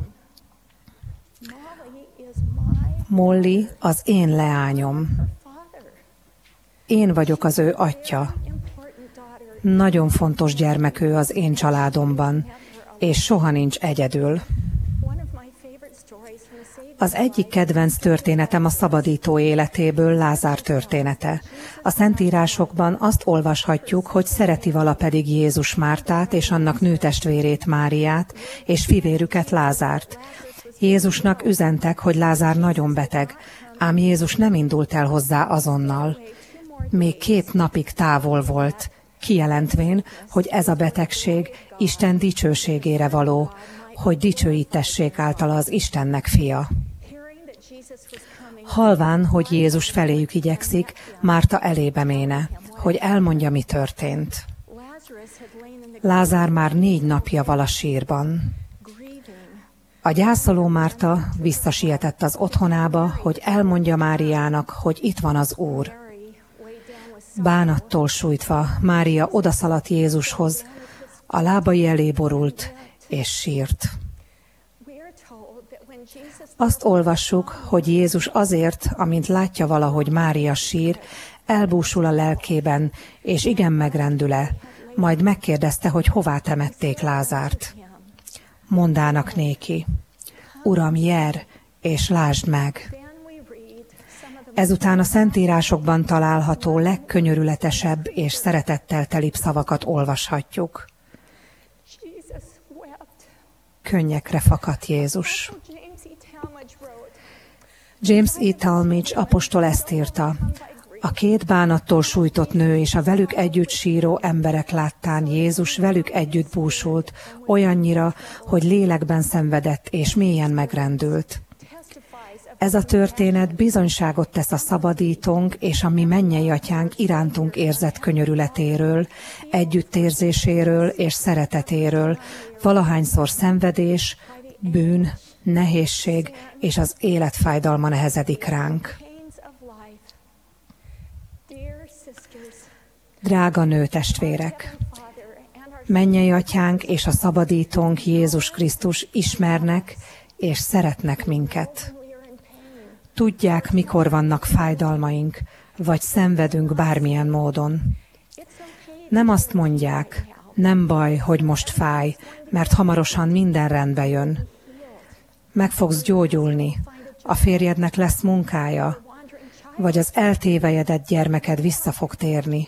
Molly az én leányom. Én vagyok az ő atya. Nagyon fontos gyermek ő az én családomban, és soha nincs egyedül. Az egyik kedvenc történetem a szabadító életéből Lázár története. A Szentírásokban azt olvashatjuk, hogy szereti vala pedig Jézus Mártát és annak nőtestvérét Máriát és fivérüket Lázárt. Jézusnak üzentek, hogy Lázár nagyon beteg, ám Jézus nem indult el hozzá azonnal. még 2 napig távol volt, kijelentvén, hogy ez a betegség Isten dicsőségére való, hogy dicsőítessék általa az Istennek fia. Halván, hogy Jézus feléjük igyekszik, Márta elébe méne, hogy elmondja, mi történt. Lázár már 4 napja val a sírban. A gyászoló Márta visszasietett az otthonába, hogy elmondja Máriának, hogy itt van az Úr. Bánattól sújtva Mária odaszaladt Jézushoz, a lábai elé borult és sírt. Azt olvassuk, hogy Jézus azért, amint látja valahogy Mária sír, elbúsul a lelkében, és igen megrendül-e, majd megkérdezte, hogy hová temették Lázárt. Mondának néki: Uram, jer, és lásd meg! Ezután a Szentírásokban található legkönyörületesebb és szeretettel telibb szavakat olvashatjuk. Könnyekre fakadt Jézus. James E. Talmage apostol ezt írta: a 2 bánattól sújtott nő és a velük együtt síró emberek láttán Jézus velük együtt búsult, olyannyira, hogy lélekben szenvedett és mélyen megrendült. Ez a történet bizonyságot tesz a szabadítónk és a mi mennyei atyánk irántunk érzett könyörületéről, együttérzéséről és szeretetéről, valahányszor szenvedés, bűn, nehézség és az életfájdalma nehezedik ránk. Drága nőtestvérek! Mennyei atyánk és a szabadítónk Jézus Krisztus ismernek és szeretnek minket. Tudják, mikor vannak fájdalmaink, vagy szenvedünk bármilyen módon. Nem azt mondják, nem baj, hogy most fáj, mert hamarosan minden rendbe jön. Meg fogsz gyógyulni, a férjednek lesz munkája, vagy az eltévejedett gyermeked vissza fog térni.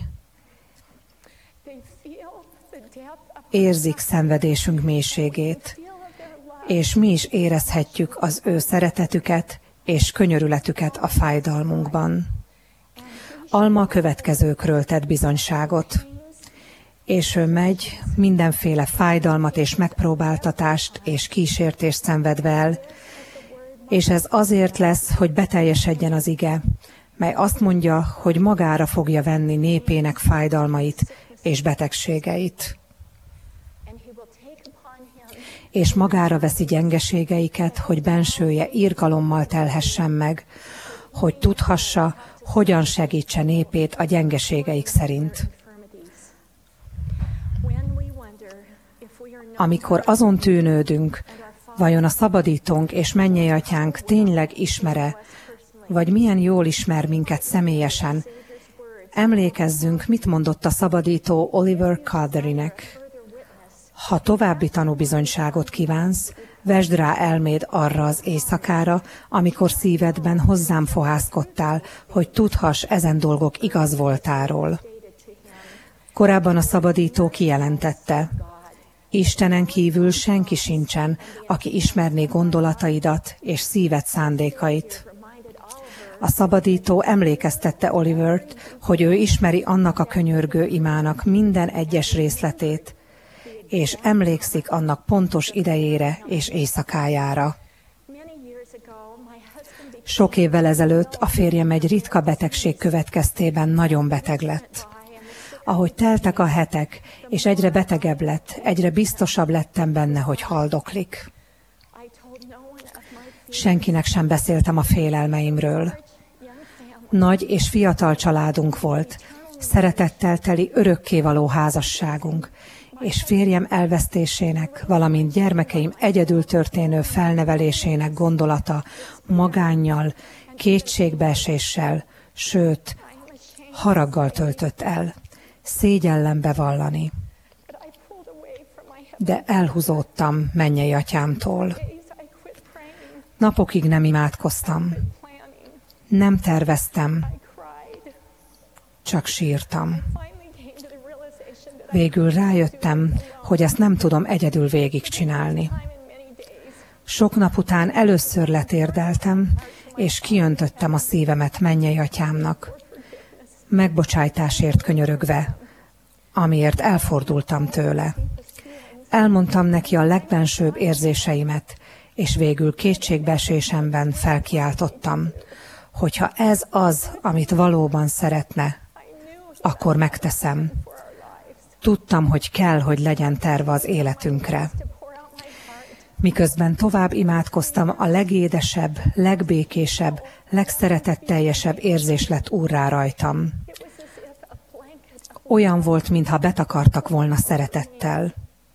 Érzik szenvedésünk mélységét, és mi is érezhetjük az ő szeretetüket és könyörületüket a fájdalmunkban. Alma a következőkről tett bizonyságot. És ő megy, mindenféle fájdalmat és megpróbáltatást és kísértést szenvedve el, és ez azért lesz, hogy beteljesedjen az ige, mely azt mondja, hogy magára fogja venni népének fájdalmait és betegségeit. És magára veszi gyengeségeiket, hogy bensője irgalommal telhessen meg, hogy tudhassa, hogyan segítse népét a gyengeségeik szerint. Amikor azon tűnődünk, vajon a szabadítónk és mennyei atyánk tényleg ismer-e, vagy milyen jól ismer minket személyesen, emlékezzünk, mit mondott a szabadító Oliver Cowderynek. Ha további tanúbizonyságot kívánsz, vesd rá elméd arra az éjszakára, amikor szívedben hozzám fohászkodtál, hogy tudhass ezen dolgok igaz voltáról. Korábban a szabadító kijelentette: Istenen kívül senki sincsen, aki ismerné gondolataidat és szíved szándékait. A szabadító emlékeztette Olivert, hogy ő ismeri annak a könyörgő imának minden egyes részletét, és emlékszik annak pontos idejére és éjszakájára. Sok évvel ezelőtt a férjem egy ritka betegség következtében nagyon beteg lett. Ahogy teltek a hetek, és egyre betegebb lett, egyre biztosabb lettem benne, hogy haldoklik. Senkinek sem beszéltem a félelmeimről. Nagy és fiatal családunk volt, szeretettel teli örökkévaló házasságunk, és férjem elvesztésének, valamint gyermekeim egyedül történő felnevelésének gondolata magánnyal, kétségbeeséssel, sőt, haraggal töltött el. Szégyellem bevallani. De elhúzódtam mennyei atyámtól. Napokig nem imádkoztam. Nem terveztem. Csak sírtam. Végül rájöttem, hogy ezt nem tudom egyedül végigcsinálni. Sok nap után először letérdeltem, és kiöntöttem a szívemet mennyei atyámnak. megbocsájtásért könyörögve, amiért elfordultam tőle. Elmondtam neki a legbensőbb érzéseimet, és végül kétségbeesésemben felkiáltottam, hogyha ez az, amit valóban szeretne, akkor megteszem. Tudtam, hogy kell, hogy legyen terve az életünkre. Miközben tovább imádkoztam, a legédesebb, legbékésebb, legszeretetteljesebb érzés lett úrrá rajtam. Olyan volt, mintha betakartak volna szeretettel.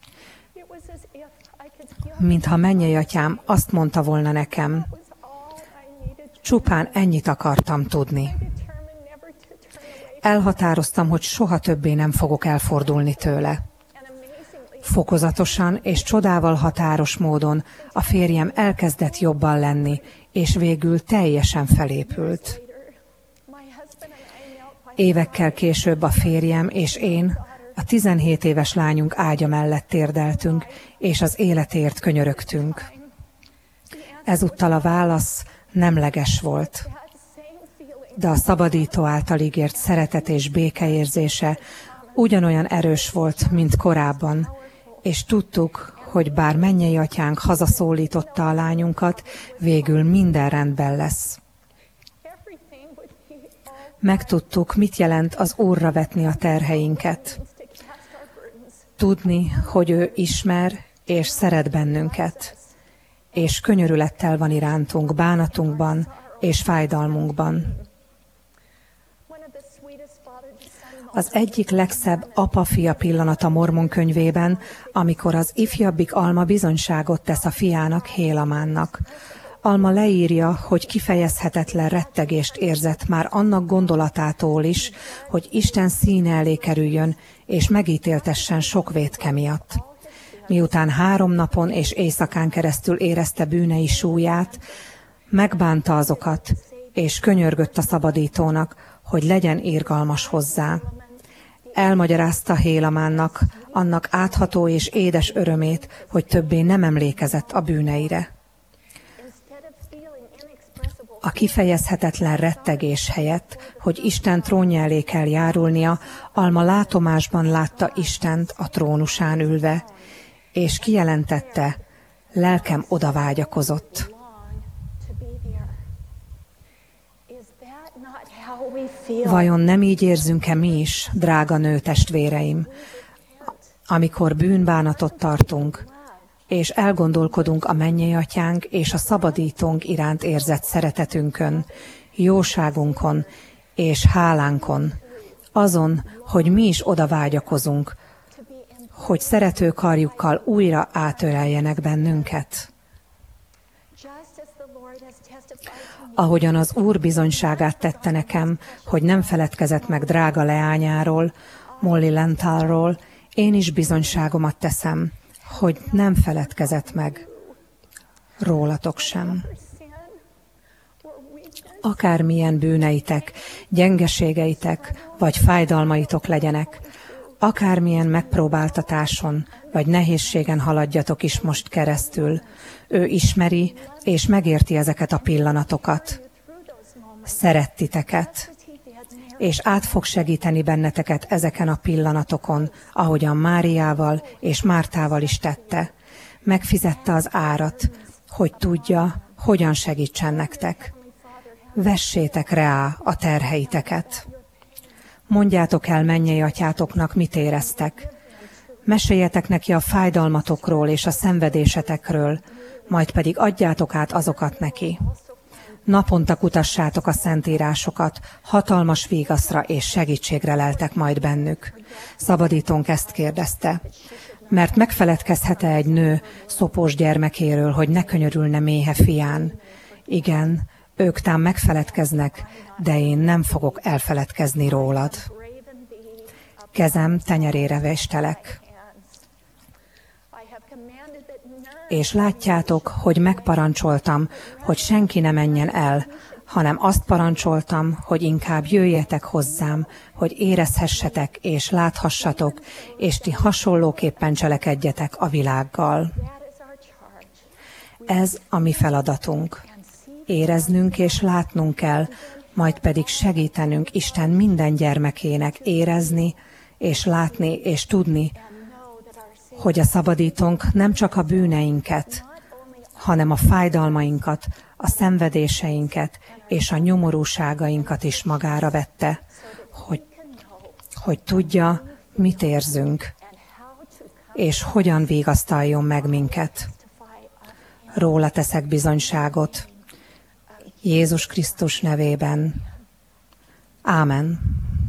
Mintha mennyei atyám azt mondta volna nekem, csupán ennyit akartam tudni. Elhatároztam, hogy soha többé nem fogok elfordulni tőle. Fokozatosan és csodával határos módon a férjem elkezdett jobban lenni, és végül teljesen felépült. Évekkel később a férjem és én a 17 éves lányunk ágya mellett térdeltünk, és az életért könyörögtünk. Ezúttal a válasz nemleges volt, de a szabadító által ígért szeretet és békeérzése ugyanolyan erős volt, mint korábban, és tudtuk, hogy bár mennyei atyánk hazaszólította a lányunkat, végül minden rendben lesz. Megtudtuk, mit jelent az Úrra vetni a terheinket. Tudni, hogy ő ismer és szeret bennünket, és könyörülettel van irántunk bánatunkban és fájdalmunkban. Az egyik legszebb apa-fia pillanat a Mormon könyvében, amikor az ifjabbik Alma bizonyságot tesz a fiának, Hélamánnak. Alma leírja, hogy kifejezhetetlen rettegést érzett már annak gondolatától is, hogy Isten színe elé kerüljön, és megítéltessen sok vétke miatt. Miután 3 napon és éjszakán keresztül érezte bűnei súlyát, megbánta azokat, és könyörgött a szabadítónak, hogy legyen irgalmas hozzá. Elmagyarázta Hélamánnak annak átható és édes örömét, hogy többé nem emlékezett a bűneire. A kifejezhetetlen rettegés helyett, hogy Isten trónja elé kell járulnia, Alma látomásban látta Istent a trónusán ülve, és kijelentette, lelkem odavágyakozott. Vajon nem így érzünk-e mi is, drága nőtestvéreim, amikor bűnbánatot tartunk, és elgondolkodunk a mennyei atyánk és a szabadítónk iránt érzett szeretetünkön, jóságunkon és hálánkon, azon, hogy mi is oda vágyakozunk, hogy szerető karjukkal újra átöleljenek bennünket. Ahogyan az Úr bizonyságát tette nekem, hogy nem feledkezett meg drága leányáról, Molly Lentalról, én is bizonyságomat teszem, hogy nem feledkezett meg rólatok sem. Akármilyen bűneitek, gyengeségeitek vagy fájdalmaitok legyenek, akármilyen megpróbáltatáson vagy nehézségen haladjatok is most keresztül, ő ismeri és megérti ezeket a pillanatokat. Szeret titeket, és át fog segíteni benneteket ezeken a pillanatokon, ahogyan Máriával és Mártával is tette. Megfizette az árat, hogy tudja, hogyan segítsen nektek. Vessétek rá a terheiteket. Mondjátok el mennyei atyátoknak, mit éreztek. Meséljetek neki a fájdalmatokról és a szenvedésetekről, majd pedig adjátok át azokat neki. Naponta kutassátok a szentírásokat, hatalmas vigaszra és segítségre leltek majd bennük. Szabadítónk ezt kérdezte. Mert megfeledkezhet-e egy nő szopós gyermekéről, hogy ne könyörülne méhe fián? Igen, ők tám megfeledkeznek, de én nem fogok elfeledkezni rólad. Kezem tenyerére vestelek. És látjátok, hogy megparancsoltam, hogy senki ne menjen el, hanem azt parancsoltam, hogy inkább jöjjetek hozzám, hogy érezhessetek és láthassatok, és ti hasonlóképpen cselekedjetek a világgal. Ez a mi feladatunk. Éreznünk és látnunk kell, majd pedig segítenünk Isten minden gyermekének érezni, és látni, és tudni, hogy a szabadítónk nem csak a bűneinket, hanem a fájdalmainkat, a szenvedéseinket és a nyomorúságainkat is magára vette, hogy tudja, mit érzünk, és hogyan vigasztaljon meg minket. Róla teszek bizonyságot, Jézus Krisztus nevében. Ámen.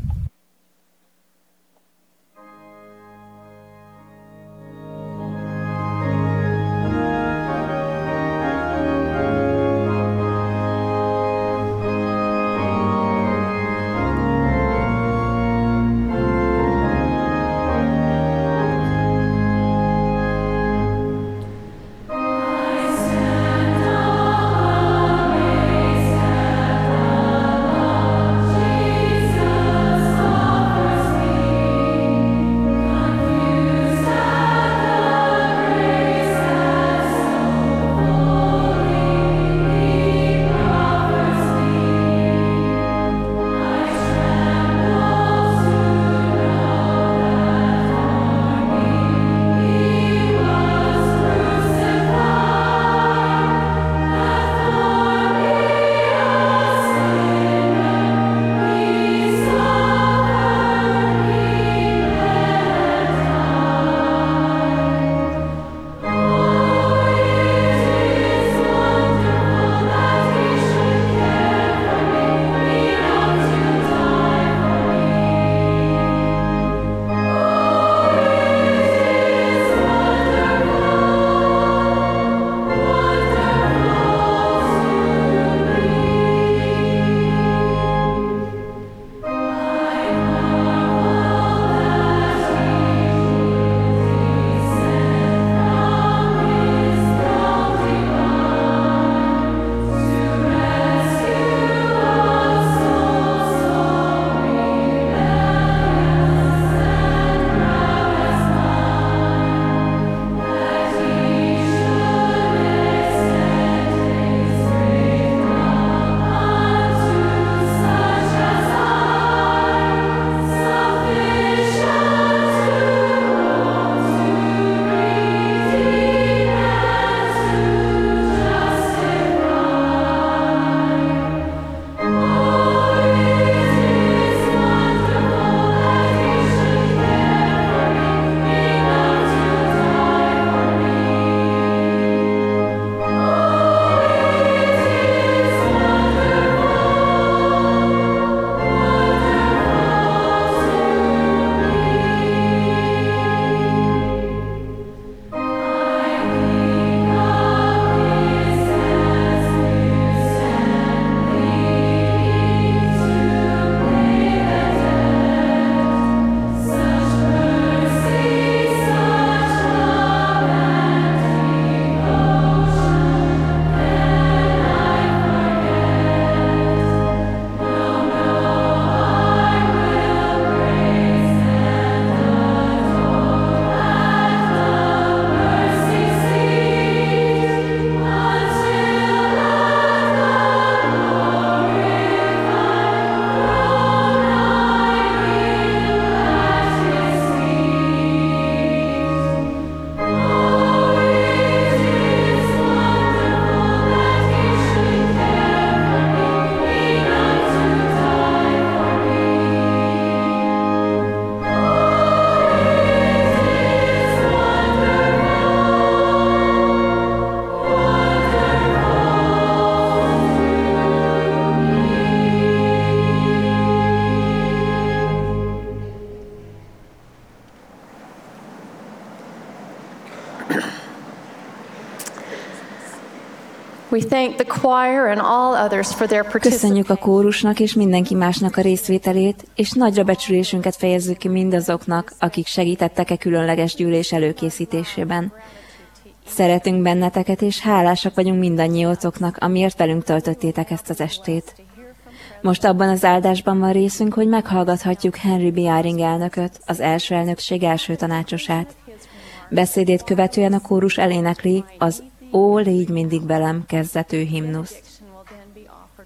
Köszönjük a kórusnak és mindenki másnak a részvételét, és nagyra becsülésünket fejezzük ki mindazoknak, akik segítettek különleges gyűlés előkészítésében. Szeretünk benneteket, és hálásak vagyunk mindannyiótoknak, amiért velünk töltöttétek ezt az estét. Most abban az áldásban van részünk, hogy meghallgathatjuk Henry B. Eyring elnököt, az első elnökség első tanácsosát. Beszédét követően a kórus elénekli az Ó, légy mindig velem kezdetű himnuszt.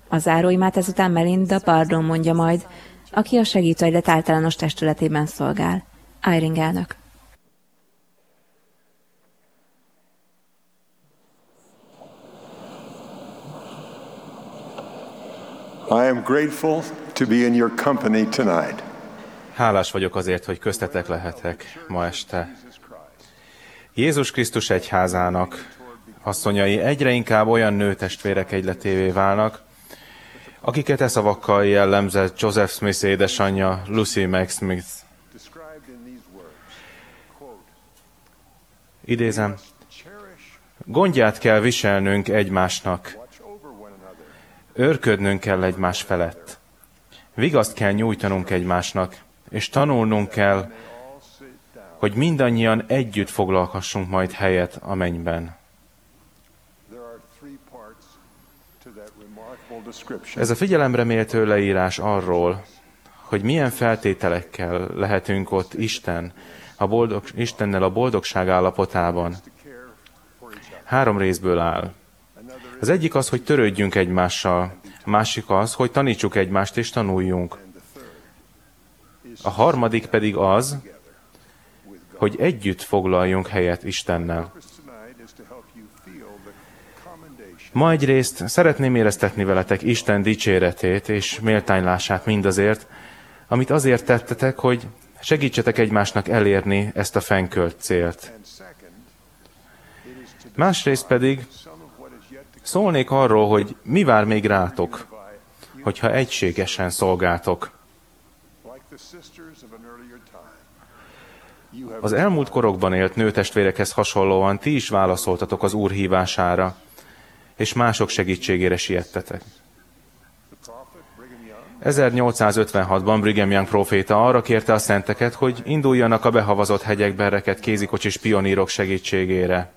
A záróimát ezután Melinda Bardon mondja majd, aki a segítőegylet általános testületében szolgál. Eyring elnök. I am grateful to be in your company tonight. Hálás vagyok azért, hogy köztetek lehetek ma este. Jézus Krisztus egyházának asszonyai egyre inkább olyan nőtestvérek egyletévé válnak, akiket e szavakkal jellemzett Joseph Smith édesanyja, Lucy Mack Smith. Idézem, gondját kell viselnünk egymásnak, őrködnünk kell egymás felett, vigaszt kell nyújtanunk egymásnak, és tanulnunk kell, hogy mindannyian együtt foglalhassunk majd helyet a mennyben. Ez a figyelemre méltó leírás arról, hogy milyen feltételekkel lehetünk ott Istennel a boldogság állapotában. 3 részből áll. Az egyik az, hogy törődjünk egymással, a másik az, hogy tanítsuk egymást és tanuljunk. A harmadik pedig az, hogy együtt foglaljunk helyet Istennel. Ma egyrészt szeretném éreztetni veletek Isten dicséretét és méltánylását mindazért, amit azért tettetek, hogy segítsetek egymásnak elérni ezt a fennkölt célt. Másrészt pedig szólnék arról, hogy mi vár még rátok, hogyha egységesen szolgáltok. Az elmúlt korokban élt nőtestvérekhez hasonlóan ti is válaszoltatok az Úr hívására, és mások segítségére siettetek. 1856-ban Brigham Young próféta arra kérte a szenteket, hogy induljanak a behavazott hegyekben rekedt kézikocsis pionírok segítségére.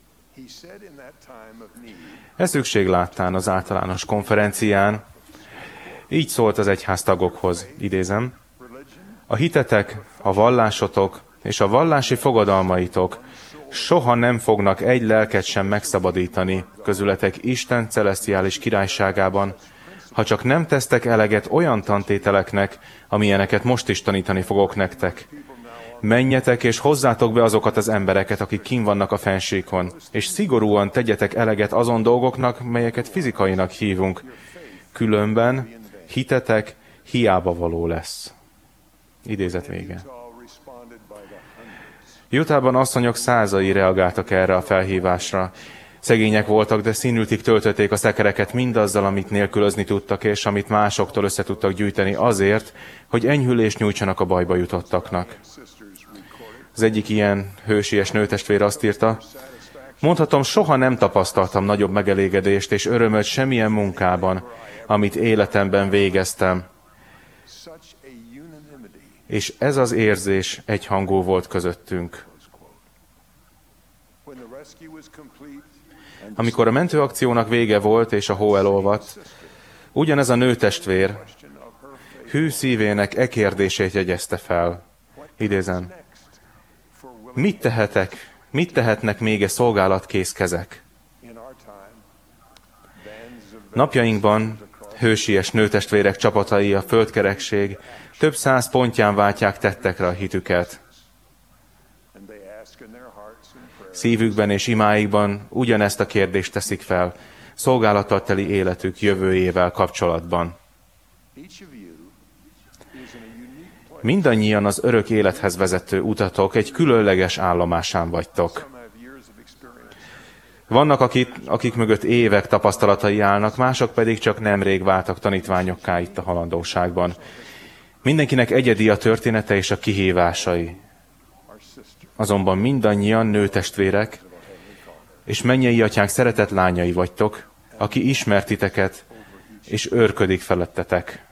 E szükség láttán az általános konferencián így szólt az egyház tagokhoz, idézem, a hitetek, a vallásotok és a vallási fogadalmaitok soha nem fognak egy lelket sem megszabadítani közületek Isten celesztiális királyságában, ha csak nem tesztek eleget olyan tantételeknek, amilyeneket most is tanítani fogok nektek. Menjetek és hozzátok be azokat az embereket, akik kinn vannak a fennsíkon, és szigorúan tegyetek eleget azon dolgoknak, melyeket fizikainak hívunk. Különben hitetek hiába való lesz. Idézet vége. Utahban asszonyok százai reagáltak erre a felhívásra. Szegények voltak, de színültig töltötték a szekereket mindazzal, amit nélkülözni tudtak, és amit másoktól össze tudtak gyűjteni azért, hogy enyhülést nyújtsanak a bajba jutottaknak. Az egyik ilyen hősies nőtestvér azt írta, mondhatom, soha nem tapasztaltam nagyobb megelégedést és örömöt semmilyen munkában, amit életemben végeztem. És ez az érzés egyhangú volt közöttünk. Amikor a mentőakciónak vége volt és a hó elolvadt, ugyanez a nőtestvér hű szívének e kérdését jegyezte fel. Idézem, mit tehetnek még e szolgálatkész kezek? Napjainkban hősies nőtestvérek csapatai a földkerekség több 100 pontján váltják tettekre a hitüket. Szívükben és imáikban ugyanezt a kérdést teszik fel, szolgálattal teli életük jövőjével kapcsolatban. Mindannyian az örök élethez vezető utatok egy különleges állomásán vagytok. Vannak, akik mögött évek tapasztalatai állnak, mások pedig csak nemrég váltak tanítványokká itt a halandóságban. Mindenkinek egyedi a története és a kihívásai. Azonban mindannyian nőtestvérek, és mennyei atyánk szeretett lányai vagytok, aki ismert titeket, és őrködik felettetek.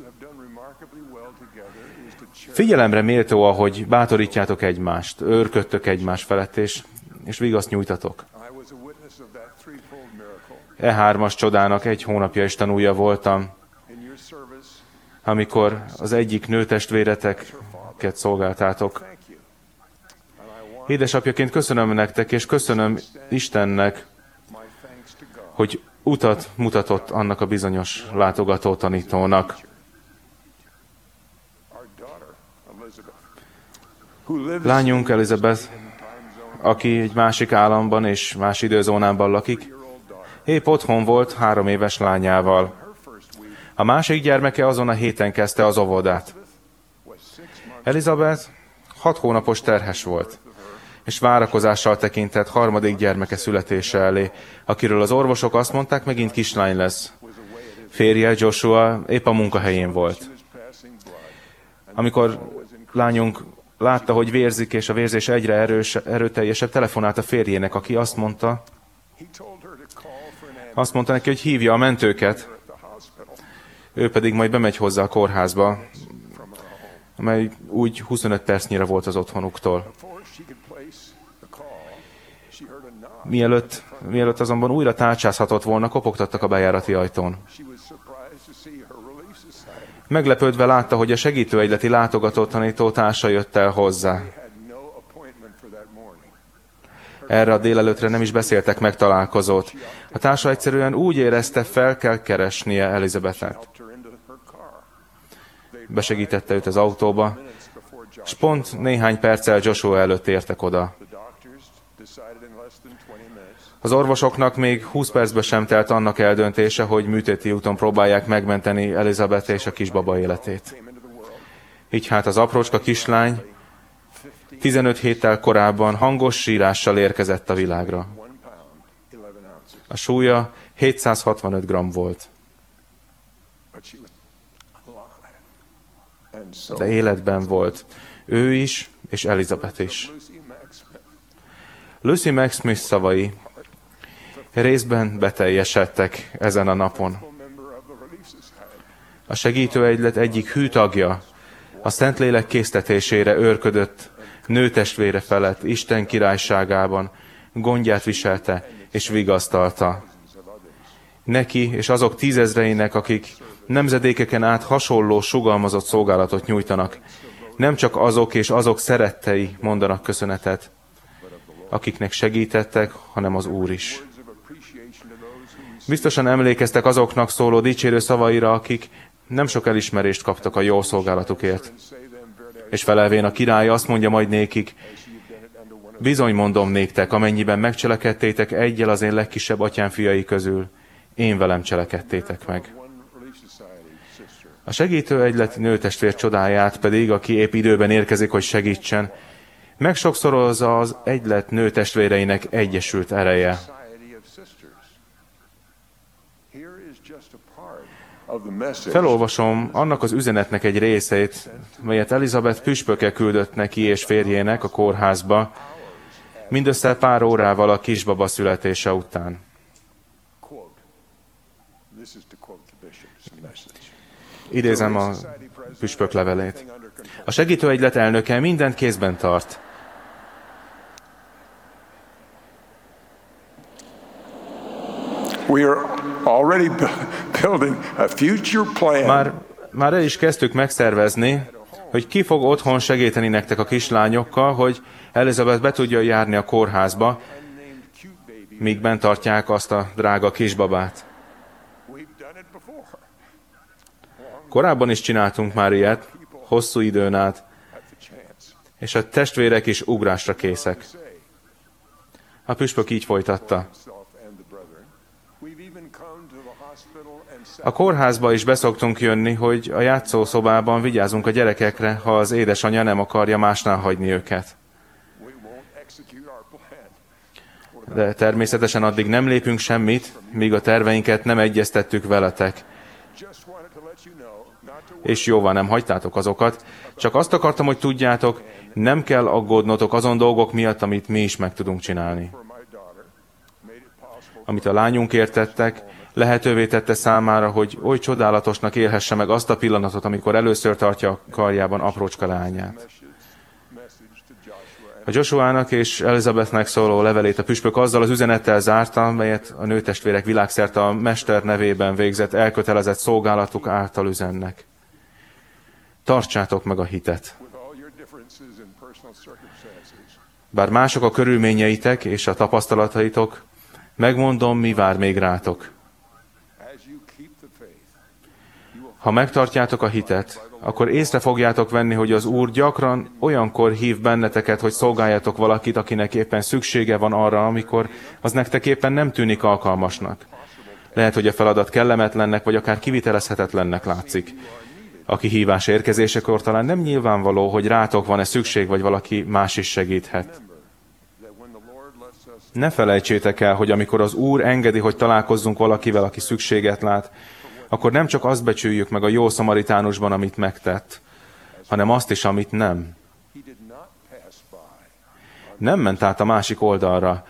Figyelemre méltó, ahogy bátorítjátok egymást, őrködtök egymás felett, és vigaszt nyújtatok. E 3-as csodának 1 hónapja is tanúja voltam, amikor az egyik nőtestvéreteket szolgáltátok. Édesapjaként köszönöm nektek, és köszönöm Istennek, hogy utat mutatott annak a bizonyos látogató tanítónak. Lányunk Elizabeth, aki egy másik államban és más időzónában lakik, épp otthon volt 3 éves lányával. A másik gyermeke azon a héten kezdte az óvodát. Elizabeth 6 hónapos terhes volt, és várakozással tekintett 3. gyermeke születése elé, akiről az orvosok azt mondták, megint kislány lesz. Férje, Joshua, épp a munkahelyén volt. Amikor lányunk látta, hogy vérzik, és a vérzés egyre erőteljesebb, telefonált a férjének, aki azt mondta neki, hogy hívja a mentőket, ő pedig majd bemegy hozzá a kórházba, amely úgy 25 percnyire volt az otthonuktól. Mielőtt azonban újra tárcsázhatott volna, kopogtattak a bejárati ajtón. Meglepődve látta, hogy a segítőegyleti látogató tanító társa jött el hozzá. Erre a délelőtre nem is beszéltek meg találkozót. A társa egyszerűen úgy érezte, fel kell keresnie Elizabethet. Besegítette őt az autóba, és pont néhány perccel Joshua előtt értek oda. Az orvosoknak még 20 percbe sem telt annak eldöntése, hogy műtéti úton próbálják megmenteni Elizabeth és a kisbaba életét. Így hát az aprócska kislány 15 héttel korábban hangos sírással érkezett a világra. A súlya 765 g volt. De életben volt. Ő is, és Elizabeth is. Lucy Mack Smith szavai részben beteljesedtek ezen a napon. A segítőegylet egyik hű tagja a Szentlélek késztetésére őrködött nőtestvére felett Isten királyságában, gondját viselte és vigasztalta. Neki és azok 10 000-einek, akik nemzedékeken át hasonló sugalmazott szolgálatot nyújtanak, nem csak azok és azok szerettei mondanak köszönetet, akiknek segítettek, hanem az Úr is. Biztosan emlékeztek azoknak szóló dicsérő szavaira, akik nem sok elismerést kaptak a jó szolgálatukért. És felelvén a király azt mondja majd nékik, bizony mondom néktek, amennyiben megcselekedtétek egyel az én legkisebb atyám fiai közül, én velem cselekedtétek meg. A segítőegylet nőtestvér csodáját pedig, aki épp időben érkezik, hogy segítsen, megsokszorozza az egylet nőtestvéreinek egyesült ereje. Felolvasom annak az üzenetnek egy részét, melyet Elizabeth püspöke küldött neki és férjének a kórházba, mindössze pár órával a kisbaba születése után. Idézem a püspök levelét. A segítőegylet elnöke mindent kézben tart. We are already building a future plan. Már el is kezdtük megszervezni, hogy ki fog otthon segíteni nektek a kislányokkal, hogy Elizabeth be tudja járni a kórházba, míg bent tartják azt a drága kisbabát. Korábban is csináltunk már ilyet, hosszú időn át, és a testvérek is ugrásra készek. A püspök így folytatta. A kórházba is beszoktunk jönni, hogy a játszószobában vigyázunk a gyerekekre, ha az édesanyja nem akarja másnál hagyni őket. De természetesen addig nem lépünk semmit, míg a terveinket nem egyeztettük veletek. És jóvá nem hagytátok azokat, csak azt akartam, hogy tudjátok, nem kell aggódnotok azon dolgok miatt, amit mi is meg tudunk csinálni. Amit a lányunkért tettek, lehetővé tette számára, hogy oly csodálatosnak élhesse meg azt a pillanatot, amikor először tartja a karjában aprócska lányát. A Joshuának és Elizabethnek szóló levelét a püspök azzal az üzenettel zárta, melyet a nőtestvérek világszerte a Mester nevében végzett elkötelezett szolgálatuk által üzennek. Tartsátok meg a hitet. Bár mások a körülményeitek és a tapasztalataitok, Megmondom, mi vár még rátok. Ha megtartjátok a hitet, akkor észre fogjátok venni, hogy az Úr gyakran olyankor hív benneteket, hogy szolgáljatok valakit, akinek éppen szüksége van arra, amikor az nektek éppen nem tűnik alkalmasnak. Lehet, hogy a feladat kellemetlennek, vagy akár kivitelezhetetlennek látszik. Aki hívás érkezésekor talán nem nyilvánvaló, hogy rátok van-e szükség, vagy valaki más is segíthet. Ne felejtsétek el, hogy amikor az Úr engedi, hogy találkozzunk valakivel, aki szükséget lát, akkor nem csak azt becsüljük meg a jó szamaritánusban, amit megtett, hanem azt is, amit nem. Nem ment át a másik oldalra,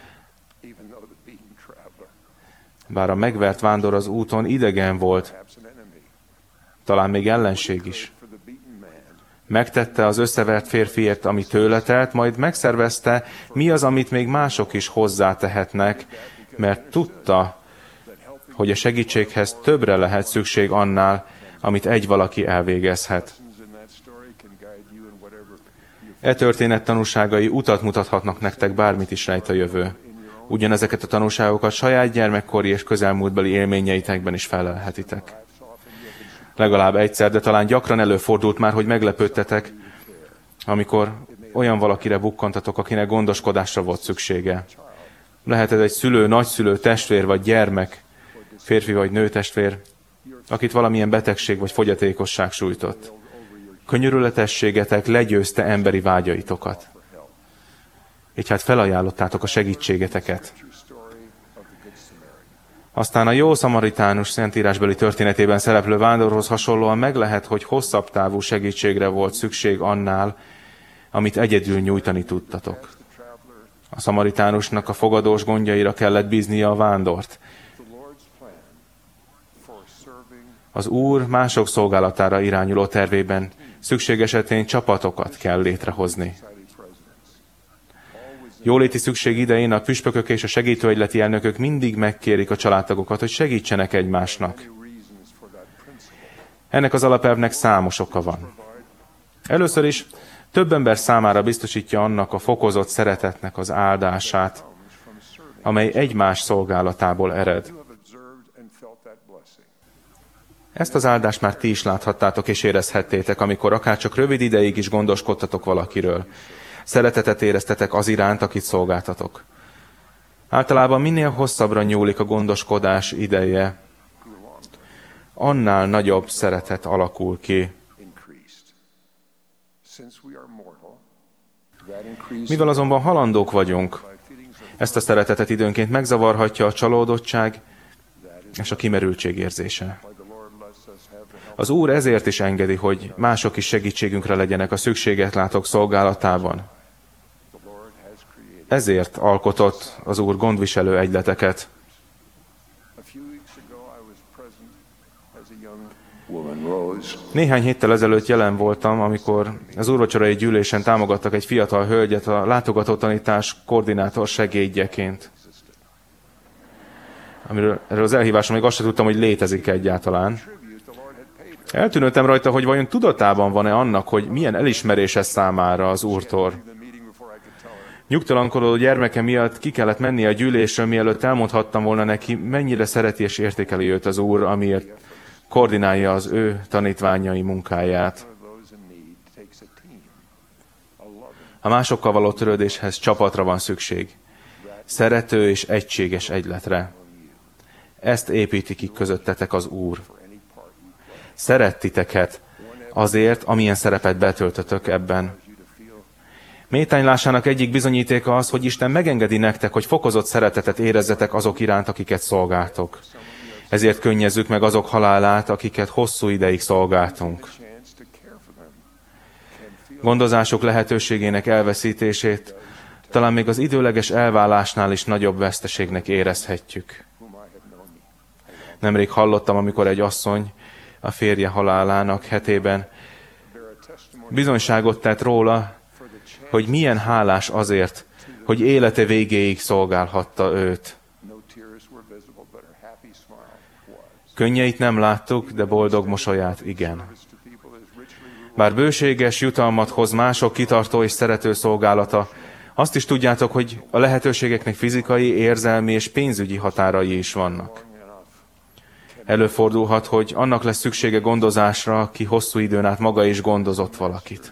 bár a megvert vándor az úton idegen volt, talán még ellenség is. Megtette az összevert férfiért, ami tőle telt, majd megszervezte, mi az, amit még mások is hozzátehetnek, mert tudta, hogy a segítséghez többre lehet szükség annál, amit egy valaki elvégezhet. E történet tanúságai utat mutathatnak nektek, bármit is rejt a jövő. Ugyanezeket a tanúságokat saját gyermekkori és közelmúltbeli élményeitekben is felelhetitek. Legalább egyszer, de talán gyakran előfordult már, hogy meglepődtetek, amikor olyan valakire bukkantatok, akinek gondoskodásra volt szüksége. Lehet ez egy szülő, nagyszülő, testvér vagy gyermek, férfi vagy nőtestvér, akit valamilyen betegség vagy fogyatékosság sújtott. Könyörületességetek legyőzte emberi vágyaitokat. Így hát felajánlottátok a segítségeteket. Aztán a jó szamaritánus szentírásbeli történetében szereplő vándorhoz hasonlóan meg lehet, hogy hosszabb távú segítségre volt szükség annál, amit egyedül nyújtani tudtatok. A szamaritánusnak a fogadós gondjaira kellett bíznia a vándort. Az Úr mások szolgálatára irányuló tervében szükség esetén csapatokat kell létrehozni. Jóléti szükség idején a püspökök és a segítőegyleti elnökök mindig megkérik a családtagokat, hogy segítsenek egymásnak. Ennek az alapelvnek számos oka van. Először is több ember számára biztosítja annak a fokozott szeretetnek az áldását, amely egymás szolgálatából ered. Ezt az áldást már ti is láthattátok és érezhettétek, amikor akár csak rövid ideig is gondoskodtatok valakiről. Szeretetet éreztetek az iránt, akit szolgáltatok. Általában minél hosszabbra nyúlik a gondoskodás ideje, annál nagyobb szeretet alakul ki. Mivel azonban halandók vagyunk, ezt a szeretetet időnként megzavarhatja a csalódottság és a kimerültség érzése. Az Úr ezért is engedi, hogy mások is segítségünkre legyenek a szükséget látók szolgálatában. Ezért alkotott az Úr gondviselő egyleteket. Néhány héttel ezelőtt jelen voltam, amikor az úrvacsorai gyűlésen támogattak egy fiatal hölgyet a látogatótanítás koordinátor segédjeként. Erről az elhívásra még azt sem tudtam, hogy létezik egyáltalán. Eltűnődtem rajta, hogy vajon tudatában van-e annak, hogy milyen elismerése számára az Úrtól. Nyugtalankodó gyermeke miatt ki kellett mennie a gyűlésről, mielőtt elmondhattam volna neki, mennyire szereti és értékeli őt az Úr, amiért koordinálja az ő tanítványai munkáját. A másokkal való törődéshez csapatra van szükség. Szerető és egységes egyletre. Ezt építi ki közöttetek az Úr. Szeret titeket azért, amilyen szerepet betöltötök ebben. Méltánylásának egyik bizonyítéka az, hogy Isten megengedi nektek, hogy fokozott szeretetet érezzetek azok iránt, akiket szolgáltok. Ezért könnyezzük meg azok halálát, akiket hosszú ideig szolgáltunk. Gondozások lehetőségének elveszítését talán még az időleges elválásnál is nagyobb veszteségnek érezhetjük. Nemrég hallottam, amikor egy asszony a férje halálának hetében bizonyságot tett róla, hogy milyen hálás azért, hogy élete végéig szolgálhatta őt. Könnyeit nem láttuk, de boldog mosolyát igen. Bár bőséges jutalmat hoz mások kitartó és szerető szolgálata, Azt is tudjátok, hogy a lehetőségeknek fizikai, érzelmi és pénzügyi határai is vannak. Előfordulhat, hogy annak lesz szüksége gondozásra, aki hosszú időn át maga is gondozott valakit.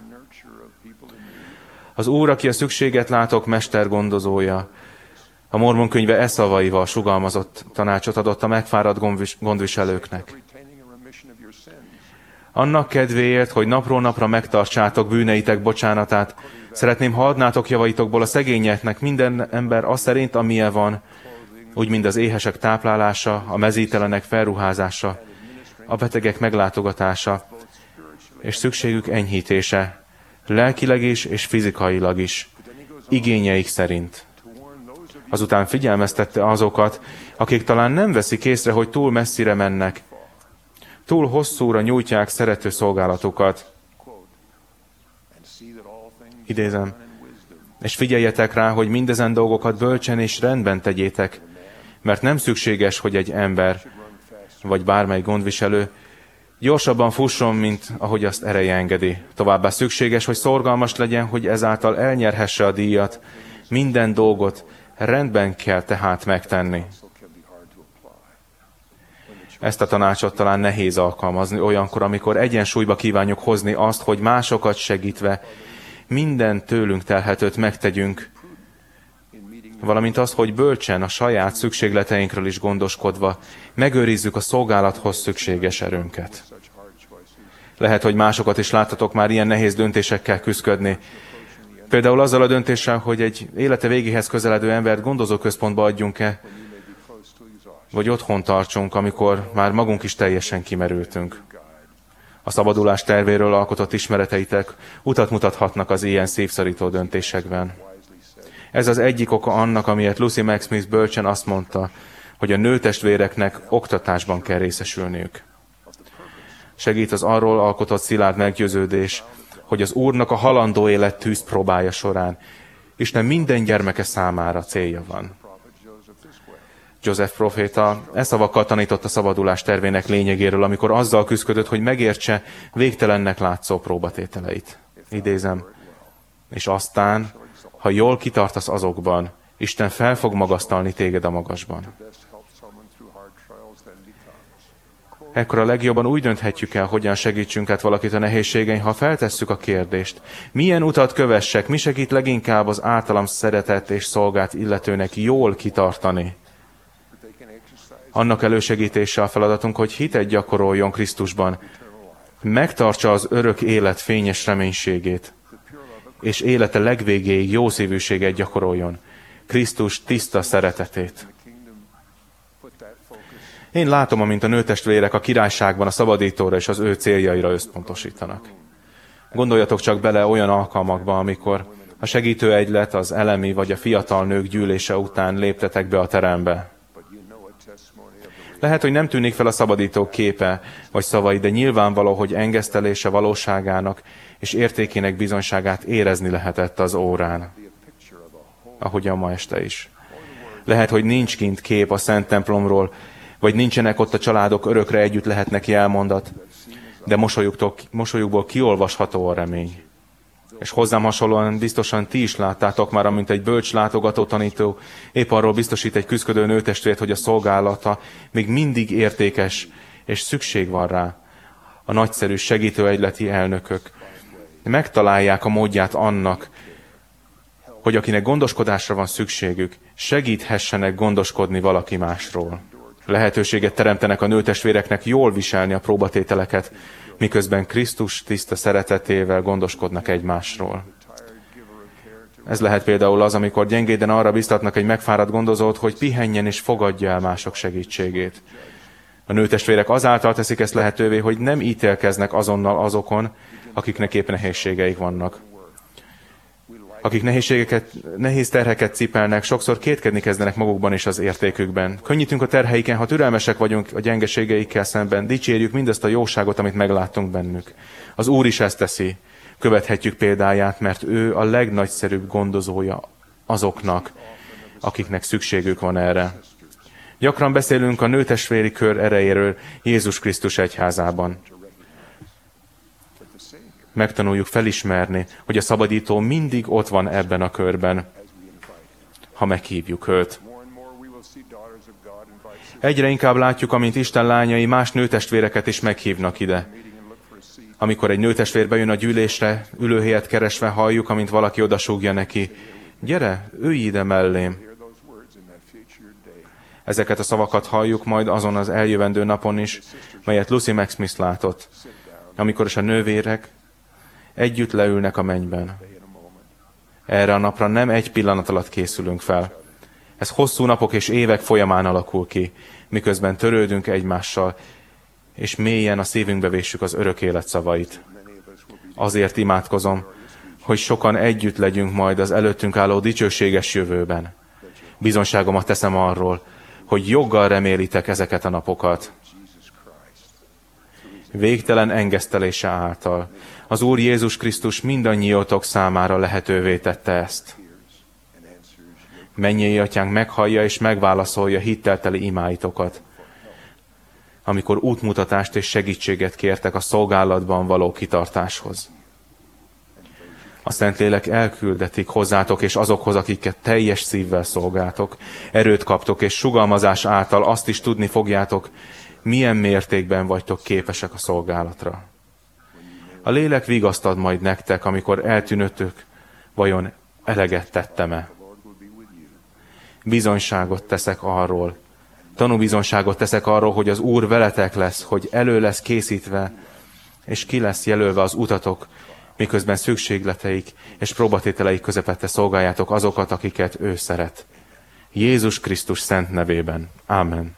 Az Úr, aki a szükséget látok mestergondozója, a Mormon könyve e szavaival sugalmazott tanácsot adott a megfáradt gondviselőknek. Annak kedvéért, hogy napról napra megtartsátok bűneitek bocsánatát, szeretném, ha adnátok javaitokból a szegényeknek minden ember az szerint, amilyen van, úgy mind az éhesek táplálása, a mezítelenek felruházása, a betegek meglátogatása, és szükségük enyhítése, lelkileg is és fizikailag is, igényeik szerint. Azután figyelmeztette azokat, akik talán nem veszik észre, hogy túl messzire mennek, túl hosszúra nyújtják szerető szolgálatukat. Idézem. És figyeljetek rá, hogy mindezen dolgokat bölcsen és rendben tegyétek, mert nem szükséges, hogy egy ember, vagy bármely gondviselő gyorsabban fusson, mint ahogy azt ereje engedi. Továbbá szükséges, hogy szorgalmas legyen, hogy ezáltal elnyerhesse a díjat. Minden dolgot rendben kell tehát megtenni. Ezt a tanácsot talán nehéz alkalmazni olyankor, amikor egyensúlyba kívánjuk hozni azt, hogy másokat segítve minden tőlünk telhetőt megtegyünk, valamint az, hogy bölcsen a saját szükségleteinkről is gondoskodva megőrizzük a szolgálathoz szükséges erőnket. Lehet, hogy másokat is láttatok már ilyen nehéz döntésekkel küszködni. Például azzal a döntéssel, hogy egy élete végéhez közeledő embert gondozóközpontba adjunk-e, vagy otthon tartsunk, amikor már magunk is teljesen kimerültünk. A szabadulás tervéről alkotott ismereteitek utat mutathatnak az ilyen szívszorító döntésekben. Ez az egyik oka annak, amiért Lucy Mack Smith bölcsen azt mondta, hogy a nőtestvéreknek oktatásban kell részesülniük. Segít az arról alkotott szilárd meggyőződés, hogy az Úrnak a halandó élet tűzpróbája során Isten minden gyermeke számára célja van. József proféta e szavakkal tanított a szabadulás tervének lényegéről, amikor azzal küszködött, hogy megértse végtelennek látszó próbatételeit. Idézem, és aztán, ha jól kitartasz azokban, Isten fel fog magasztalni téged a magasban. Ekkor a legjobban úgy dönthetjük el, hogyan segítsünk át valakit a nehézségein, ha feltesszük a kérdést. Milyen utat kövessek, mi segít leginkább az általam szeretett és szolgált illetőnek jól kitartani? Annak elősegítése a feladatunk, hogy hitet gyakoroljon Krisztusban, megtartsa az örök élet fényes reménységét, és élete legvégéig jószívűséget gyakoroljon, Krisztus tiszta szeretetét. Én látom, amint a nőtestvérek a királyságban a szabadítóra és az ő céljaira összpontosítanak. Gondoljatok csak bele olyan alkalmakba, amikor a segítőegylet, az elemi vagy a fiatal nők gyűlése után léptetek be a terembe. Lehet, hogy nem tűnik fel a szabadító képe vagy szavai, de nyilvánvaló, hogy engesztelése valóságának és értékének bizonyságát érezni lehetett az órán, ahogyan ma este is. Lehet, hogy nincs kint kép a Szent templomról, vagy nincsenek ott a családok, örökre együtt lehetnek jelmondat, de mosolyukból kiolvasható a remény. És hozzám hasonlóan biztosan ti is láttátok már, amint egy bölcs látogató tanító épp arról biztosít egy küszködő nőtestvért, hogy a szolgálata még mindig értékes, és szükség van rá. A nagyszerű segítőegyleti elnökök megtalálják a módját annak, hogy akinek gondoskodásra van szükségük, segíthessenek gondoskodni valaki másról. Lehetőséget teremtenek a nőtestvéreknek jól viselni a próbatételeket, miközben Krisztus tiszta szeretetével gondoskodnak egymásról. Ez lehet például az, amikor gyengéden arra biztatnak egy megfáradt gondozót, hogy pihenjen és fogadja el mások segítségét. A nőtestvérek azáltal teszik ezt lehetővé, hogy nem ítélkeznek azonnal azokon, akiknek épp nehézségeik vannak. Akik nehéz terheket cipelnek, sokszor kétkedni kezdenek magukban és az értékükben. Könnyítünk a terheiken, ha türelmesek vagyunk a gyengeségeikkel szemben, dicsérjük mindazt a jóságot, amit megláttunk bennük. Az Úr is ezt teszi. Követhetjük példáját, mert ő a legnagyszerűbb gondozója azoknak, akiknek szükségük van erre. Gyakran beszélünk a nőtestvéri kör erejéről Jézus Krisztus egyházában. megtanuljuk felismerni, hogy a szabadító mindig ott van ebben a körben, ha meghívjuk őt. Egyre inkább látjuk, amint Isten lányai más nőtestvéreket is meghívnak ide. Amikor egy nőtestvér bejön a gyűlésre, ülőhelyet keresve halljuk, amint valaki odasúgja neki, gyere, ülj ide mellém. Ezeket a szavakat halljuk majd azon az eljövendő napon is, melyet Lucy Mac-Smith látott, amikor is a nővérek együtt leülnek a mennyben. Erre a napra nem egy pillanat alatt készülünk fel. Ez hosszú napok és évek folyamán alakul ki, miközben törődünk egymással, és mélyen a szívünkbe véssük az örök élet szavait. Azért imádkozom, hogy sokan együtt legyünk majd az előttünk álló dicsőséges jövőben. Bizonyságomat teszem arról, hogy joggal remélitek ezeket a napokat. Végtelen engesztelése által az Úr Jézus Krisztus mindannyiótok számára lehetővé tette ezt. Mennyei Atyánk meghallja és megválaszolja hittelteli imáitokat, amikor útmutatást és segítséget kértek a szolgálatban való kitartáshoz. A Szentlélek elküldetik hozzátok és azokhoz, akiket teljes szívvel szolgáltok. Erőt kaptok, és sugalmazás által azt is tudni fogjátok, milyen mértékben vagytok képesek a szolgálatra. A lélek vigasztad majd nektek, amikor eltűnöttök, vajon eleget tettem-e? Bizonyságot teszek arról, tanúbizonyságot teszek arról, hogy az Úr veletek lesz, hogy elő lesz készítve, és ki lesz jelölve az utatok, miközben szükségleteik és próbatételeik közepette szolgáljátok azokat, akiket ő szeret. Jézus Krisztus szent nevében. Ámen.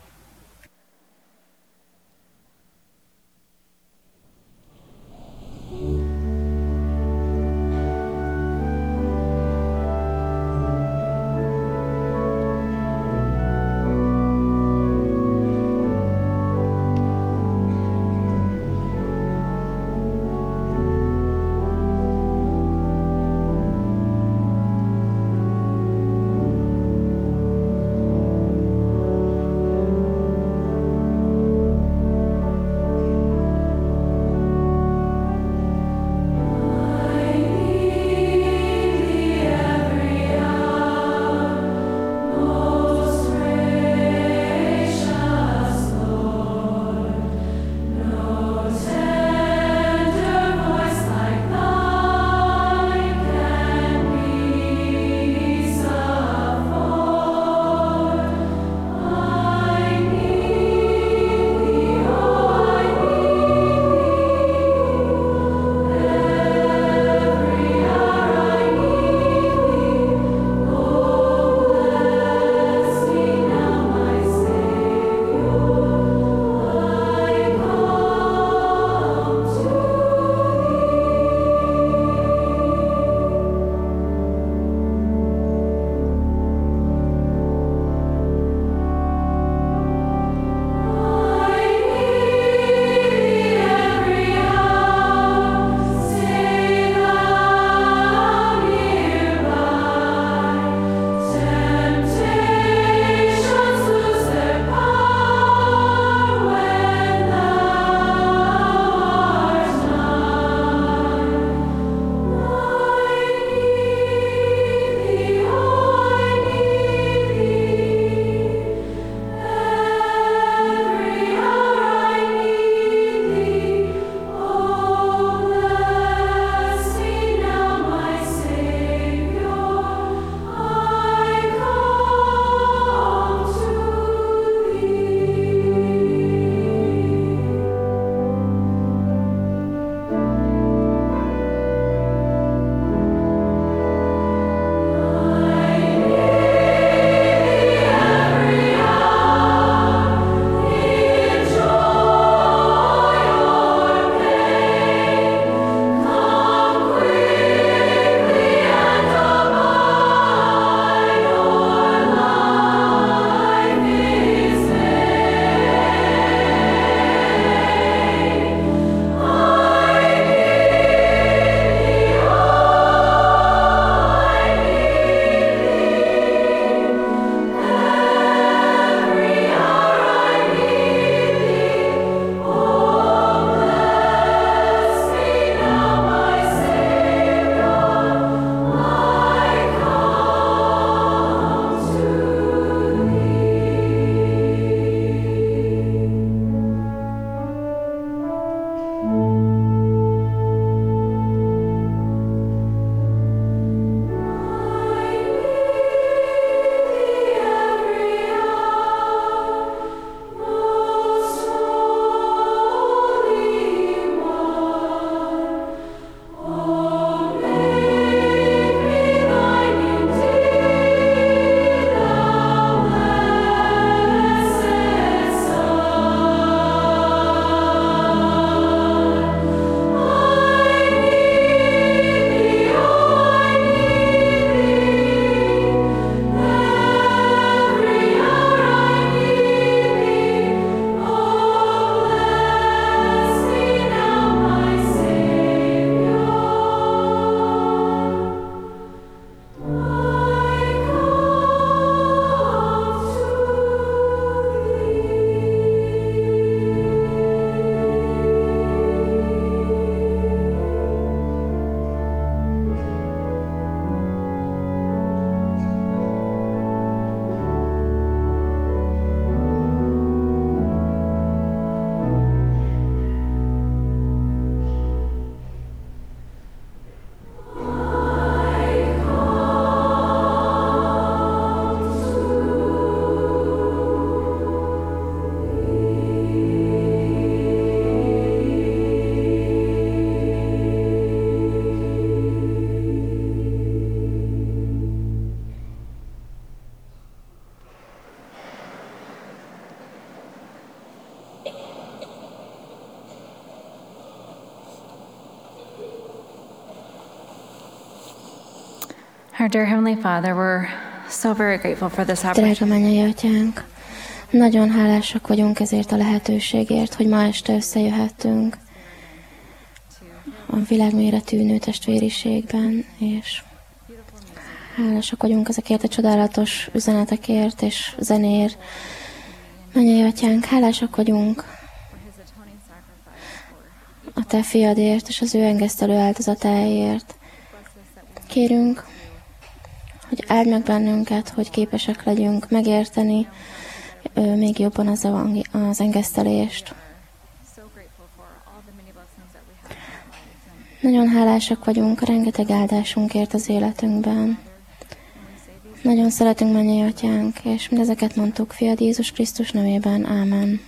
Our dear Heavenly Father, we're so very grateful for this Drága opportunity. mennyei atyánk, nagyon hálásak vagyunk ezért a lehetőségért, hogy ma este összejöhettünk a világméretű nőtestvériségben, és hálásak vagyunk ezekért a csodálatos üzenetekért és zenéért. Mennyei atyánk, hálásak vagyunk a te fiadért és az ő engesztelő áldozatáért. Kérünk, hogy áld meg bennünket, hogy képesek legyünk megérteni még jobban az engesztelést. Nagyon hálásak vagyunk a rengeteg áldásunkért az életünkben. Nagyon szeretünk, mennyei atyánk, és mindezeket mondtuk fiad Jézus Krisztus nevében. Ámen.